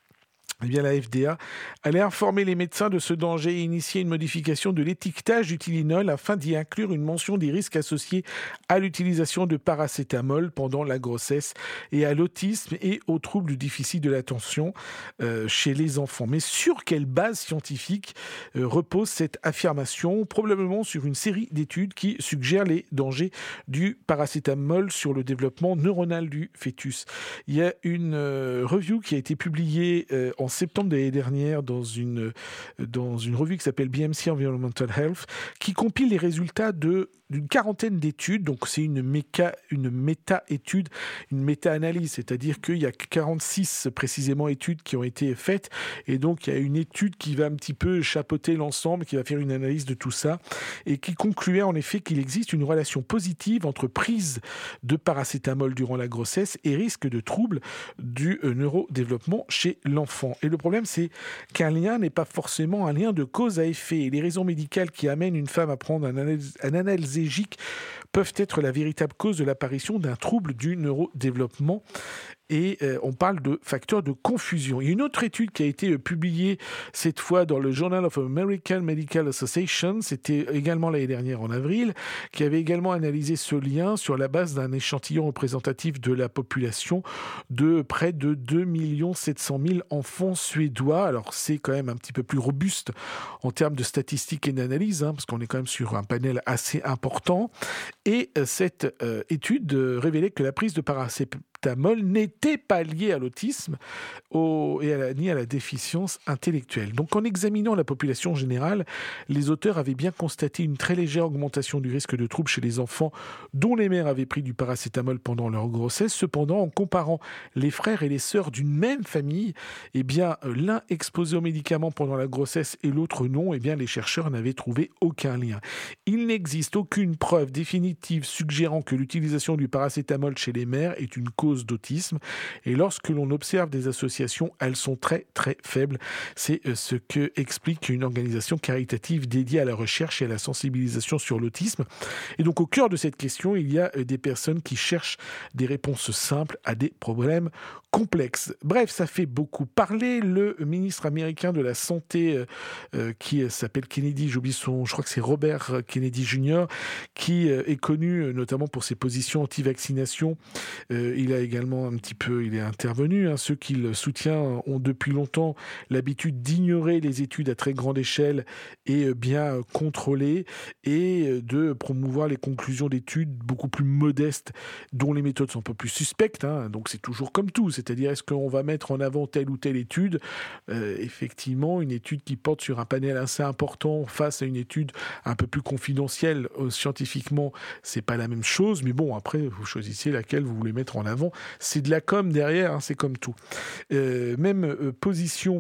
eh bien, la F D A allait informer les médecins de ce danger et initier une modification de l'étiquetage du Tylenol afin d'y inclure une mention des risques associés à l'utilisation de paracétamol pendant la grossesse et à l'autisme et aux troubles du déficit de l'attention euh, chez les enfants. Mais sur quelle base scientifique euh, repose cette affirmation? Probablement sur une série d'études qui suggèrent les dangers du paracétamol sur le développement neuronal du fœtus. Il y a une euh, review qui a été publiée euh, en septembre de l'année dernière dans une, dans une revue qui s'appelle B M C Environmental Health, qui compile les résultats de, d'une quarantaine d'études. Donc c'est une, méca, une méta-étude, une méta-analyse, c'est-à-dire qu'il y a quarante-six précisément études qui ont été faites, et donc il y a une étude qui va un petit peu chapeauter l'ensemble, qui va faire une analyse de tout ça, et qui concluait en effet qu'il existe une relation positive entre prise de paracétamol durant la grossesse et risque de troubles du neurodéveloppement chez l'enfant. Et le problème, c'est qu'un lien n'est pas forcément un lien de cause à effet. Et les raisons médicales qui amènent une femme à prendre un, anal- un analgésique peuvent être la véritable cause de l'apparition d'un trouble du neurodéveloppement. Et euh, on parle de facteurs de confusion. Il y a une autre étude qui a été euh, publiée cette fois dans le Journal of American Medical Association, c'était également l'année dernière en avril, qui avait également analysé ce lien sur la base d'un échantillon représentatif de la population de près de deux millions sept cent mille enfants suédois. Alors c'est quand même un petit peu plus robuste en termes de statistiques et d'analyse, hein, parce qu'on est quand même sur un panel assez important. Et euh, cette euh, étude euh, révélait que la prise de paracétamol n'était pas lié à l'autisme au, et à la, ni à la déficience intellectuelle. Donc en examinant la population générale, les auteurs avaient bien constaté une très légère augmentation du risque de troubles chez les enfants dont les mères avaient pris du paracétamol pendant leur grossesse. Cependant, en comparant les frères et les sœurs d'une même famille, eh bien, l'un exposé aux médicaments pendant la grossesse et l'autre non, eh bien, les chercheurs n'avaient trouvé aucun lien. Il n'existe aucune preuve définitive suggérant que l'utilisation du paracétamol chez les mères est une cause d'autisme, et lorsque l'on observe des associations, elles sont très très faibles. C'est ce que explique une organisation caritative dédiée à la recherche et à la sensibilisation sur l'autisme. Et donc au cœur de cette question, il y a des personnes qui cherchent des réponses simples à des problèmes complexes. Bref, ça fait beaucoup parler. Le ministre américain de la Santé euh, euh, qui s'appelle Kennedy, j'oublie son, je crois que c'est Robert Kennedy junior, qui euh, est connu notamment pour ses positions anti-vaccination. Euh, il a également un petit peu, il est intervenu. Hein. Ceux qu'il soutient ont depuis longtemps l'habitude d'ignorer les études à très grande échelle et bien contrôlées, et de promouvoir les conclusions d'études beaucoup plus modestes, dont les méthodes sont un peu plus suspectes. Hein. Donc c'est toujours comme tout, c'est-à-dire est-ce qu'on va mettre en avant telle ou telle étude? euh, Effectivement, une étude qui porte sur un panel assez important face à une étude un peu plus confidentielle euh, scientifiquement, c'est pas la même chose. Mais bon, après, vous choisissez laquelle vous voulez mettre en avant. C'est de la com derrière, hein, c'est comme tout. Euh, même euh, position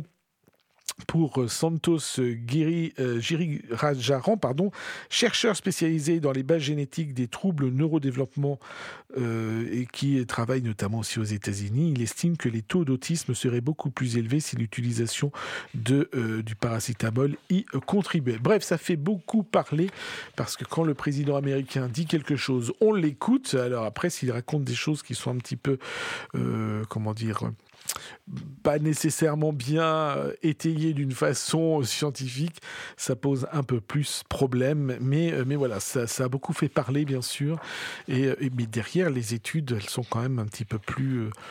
pour Santos Giri, euh, Girirajaran, pardon, chercheur spécialisé dans les bases génétiques des troubles neurodéveloppement euh, et qui travaille notamment aussi aux États-Unis. Il estime que les taux d'autisme seraient beaucoup plus élevés si l'utilisation de, euh, du paracétamol y contribuait. Bref, ça fait beaucoup parler parce que quand le président américain dit quelque chose, on l'écoute. Alors après, s'il raconte des choses qui sont un petit peu, euh, comment dire, pas nécessairement bien étayé d'une façon scientifique, ça pose un peu plus problème, mais, mais voilà, ça, ça a beaucoup fait parler bien sûr, et, et, mais derrière les études, elles sont quand même un petit peu plus...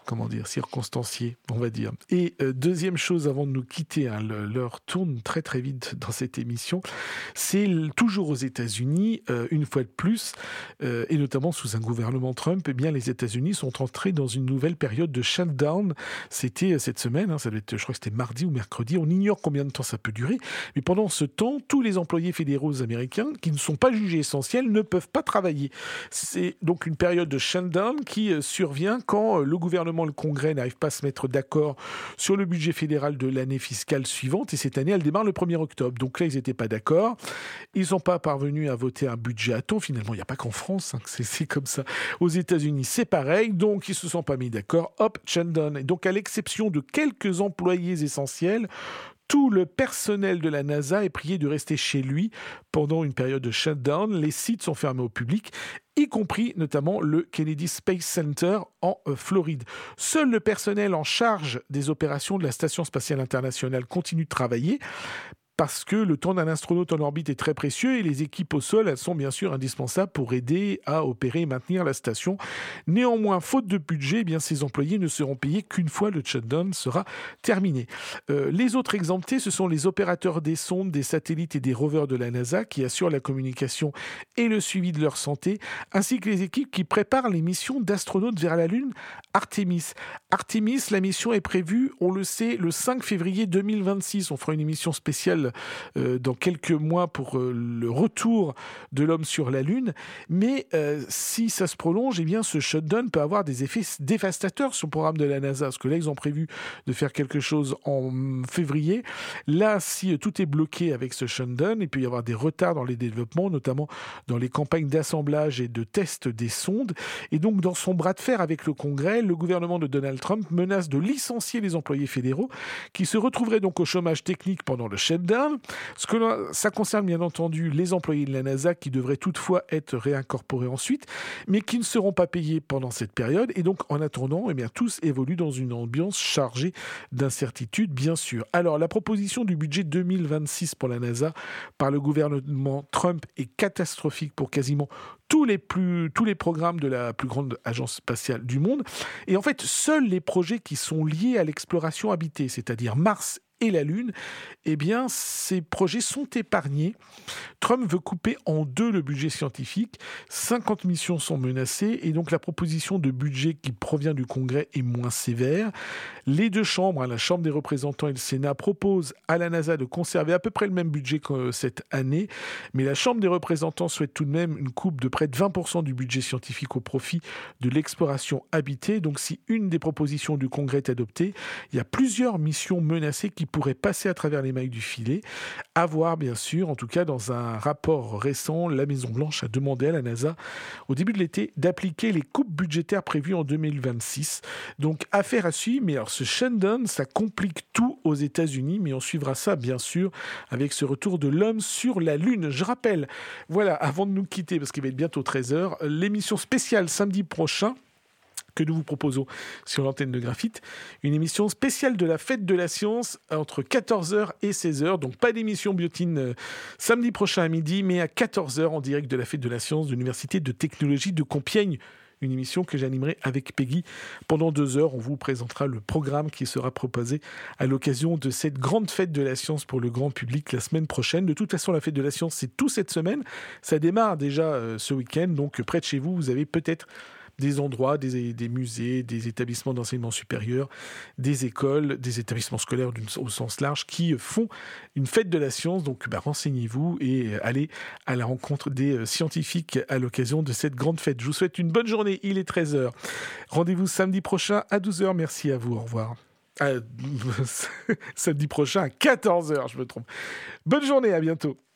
comment dire, circonstancié, on va dire. Et euh, deuxième chose, avant de nous quitter, hein, le- l'heure tourne très très vite dans cette émission, c'est l- toujours aux États-Unis, euh, une fois de plus, euh, et notamment sous un gouvernement Trump, eh bien les États-Unis sont entrés dans une nouvelle période de shutdown. C'était euh, cette semaine, hein, ça doit être, je crois que c'était mardi ou mercredi. On ignore combien de temps ça peut durer, mais pendant ce temps, tous les employés fédéraux américains qui ne sont pas jugés essentiels ne peuvent pas travailler. C'est donc une période de shutdown qui euh, survient quand euh, le gouvernement, le Congrès n'arrivent pas à se mettre d'accord sur le budget fédéral de l'année fiscale suivante. Et cette année, elle démarre le premier octobre. Donc là, ils n'étaient pas d'accord. Ils n'ont pas parvenu à voter un budget à temps. Finalement, il n'y a pas qu'en France, hein, que c'est, c'est comme ça. Aux États-Unis, c'est pareil. Donc, ils ne se sont pas mis d'accord. Hop, shutdown. Et donc, à l'exception de quelques employés essentiels, tout le personnel de la NASA est prié de rester chez lui pendant une période de shutdown. Les sites sont fermés au public, y compris notamment le Kennedy Space Center en euh, Floride. Seul le personnel en charge des opérations de la Station spatiale internationale continue de travailler, parce que le temps d'un astronaute en orbite est très précieux et les équipes au sol, elles sont bien sûr indispensables pour aider à opérer et maintenir la station. Néanmoins, faute de budget, eh bien, ces employés ne seront payés qu'une fois le shutdown sera terminé. Euh, les autres exemptés, ce sont les opérateurs des sondes, des satellites et des rovers de la NASA qui assurent la communication et le suivi de leur santé, ainsi que les équipes qui préparent les missions d'astronautes vers la Lune, Artemis. Artemis, la mission est prévue, on le sait, le cinq février deux mille vingt-six. On fera une émission spéciale euh, dans quelques mois pour euh, le retour de l'homme sur la Lune. Mais euh, si ça se prolonge, eh bien, ce shutdown peut avoir des effets dévastateurs sur le programme de la NASA. Parce que là, ils ont prévu de faire quelque chose en février. Là, si euh, tout est bloqué avec ce shutdown, il peut y avoir des retards dans les développements, notamment dans les campagnes d'assemblage et de test des sondes. Et donc, dans son bras de fer avec le Congrès, le gouvernement de Donald Trump menace de licencier les employés fédéraux qui se retrouveraient donc au chômage technique pendant le shutdown. Ce que l'on- ça concerne bien entendu les employés de la NASA qui devraient toutefois être réincorporés ensuite, mais qui ne seront pas payés pendant cette période. Et donc, en attendant, eh bien, tous évoluent dans une ambiance chargée d'incertitude, bien sûr. Alors, la proposition du budget deux mille vingt-six pour la NASA par le gouvernement Trump est catastrophique pour quasiment tous les, plus, tous les programmes de la plus grande agence spatiale du monde. Et en fait, seuls les projets qui sont liés à l'exploration habitée, c'est-à-dire Mars et la Lune, eh bien, ces projets sont épargnés. Trump veut couper en deux le budget scientifique. cinquante missions sont menacées et donc la proposition de budget qui provient du Congrès est moins sévère. Les deux chambres, hein, la Chambre des représentants et le Sénat, proposent à la NASA de conserver à peu près le même budget que cette année, mais la Chambre des représentants souhaite tout de même une coupe de près de vingt pour cent du budget scientifique au profit de l'exploration habitée. Donc si une des propositions du Congrès est adoptée, il y a plusieurs missions menacées qui pourraient passer à travers les mailles du filet. À voir, bien sûr. En tout cas, dans un rapport récent, la Maison-Blanche a demandé à la NASA, au début de l'été, d'appliquer les coupes budgétaires prévues en deux mille vingt-six. Donc, affaire à suivre. Mais alors, ce shutdown, ça complique tout aux États-Unis. Mais on suivra ça, bien sûr, avec ce retour de l'homme sur la Lune. Je rappelle, voilà, avant de nous quitter, parce qu'il va être bientôt treize heures, l'émission spéciale samedi prochain, que nous vous proposons sur l'antenne de Graphite, une émission spéciale de la fête de la science entre quatorze heures et seize heures. Donc pas d'émission Biotine euh, samedi prochain à midi, mais à quatorze heures en direct de la fête de la science de l'Université de technologie de Compiègne. Une émission que j'animerai avec Peggy pendant deux heures. On vous présentera le programme qui sera proposé à l'occasion de cette grande fête de la science pour le grand public la semaine prochaine. De toute façon, la fête de la science, c'est tout cette semaine. Ça démarre déjà euh, ce week-end. Donc près de chez vous, vous avez peut-être des endroits, des, des musées, des établissements d'enseignement supérieur, des écoles, des établissements scolaires au sens large qui font une fête de la science. Donc bah, renseignez-vous et allez à la rencontre des scientifiques à l'occasion de cette grande fête. Je vous souhaite une bonne journée, il est treize heures. Rendez-vous samedi prochain à douze heures. Merci à vous, au revoir. Ah, samedi prochain à quatorze heures, je me trompe. Bonne journée, à bientôt.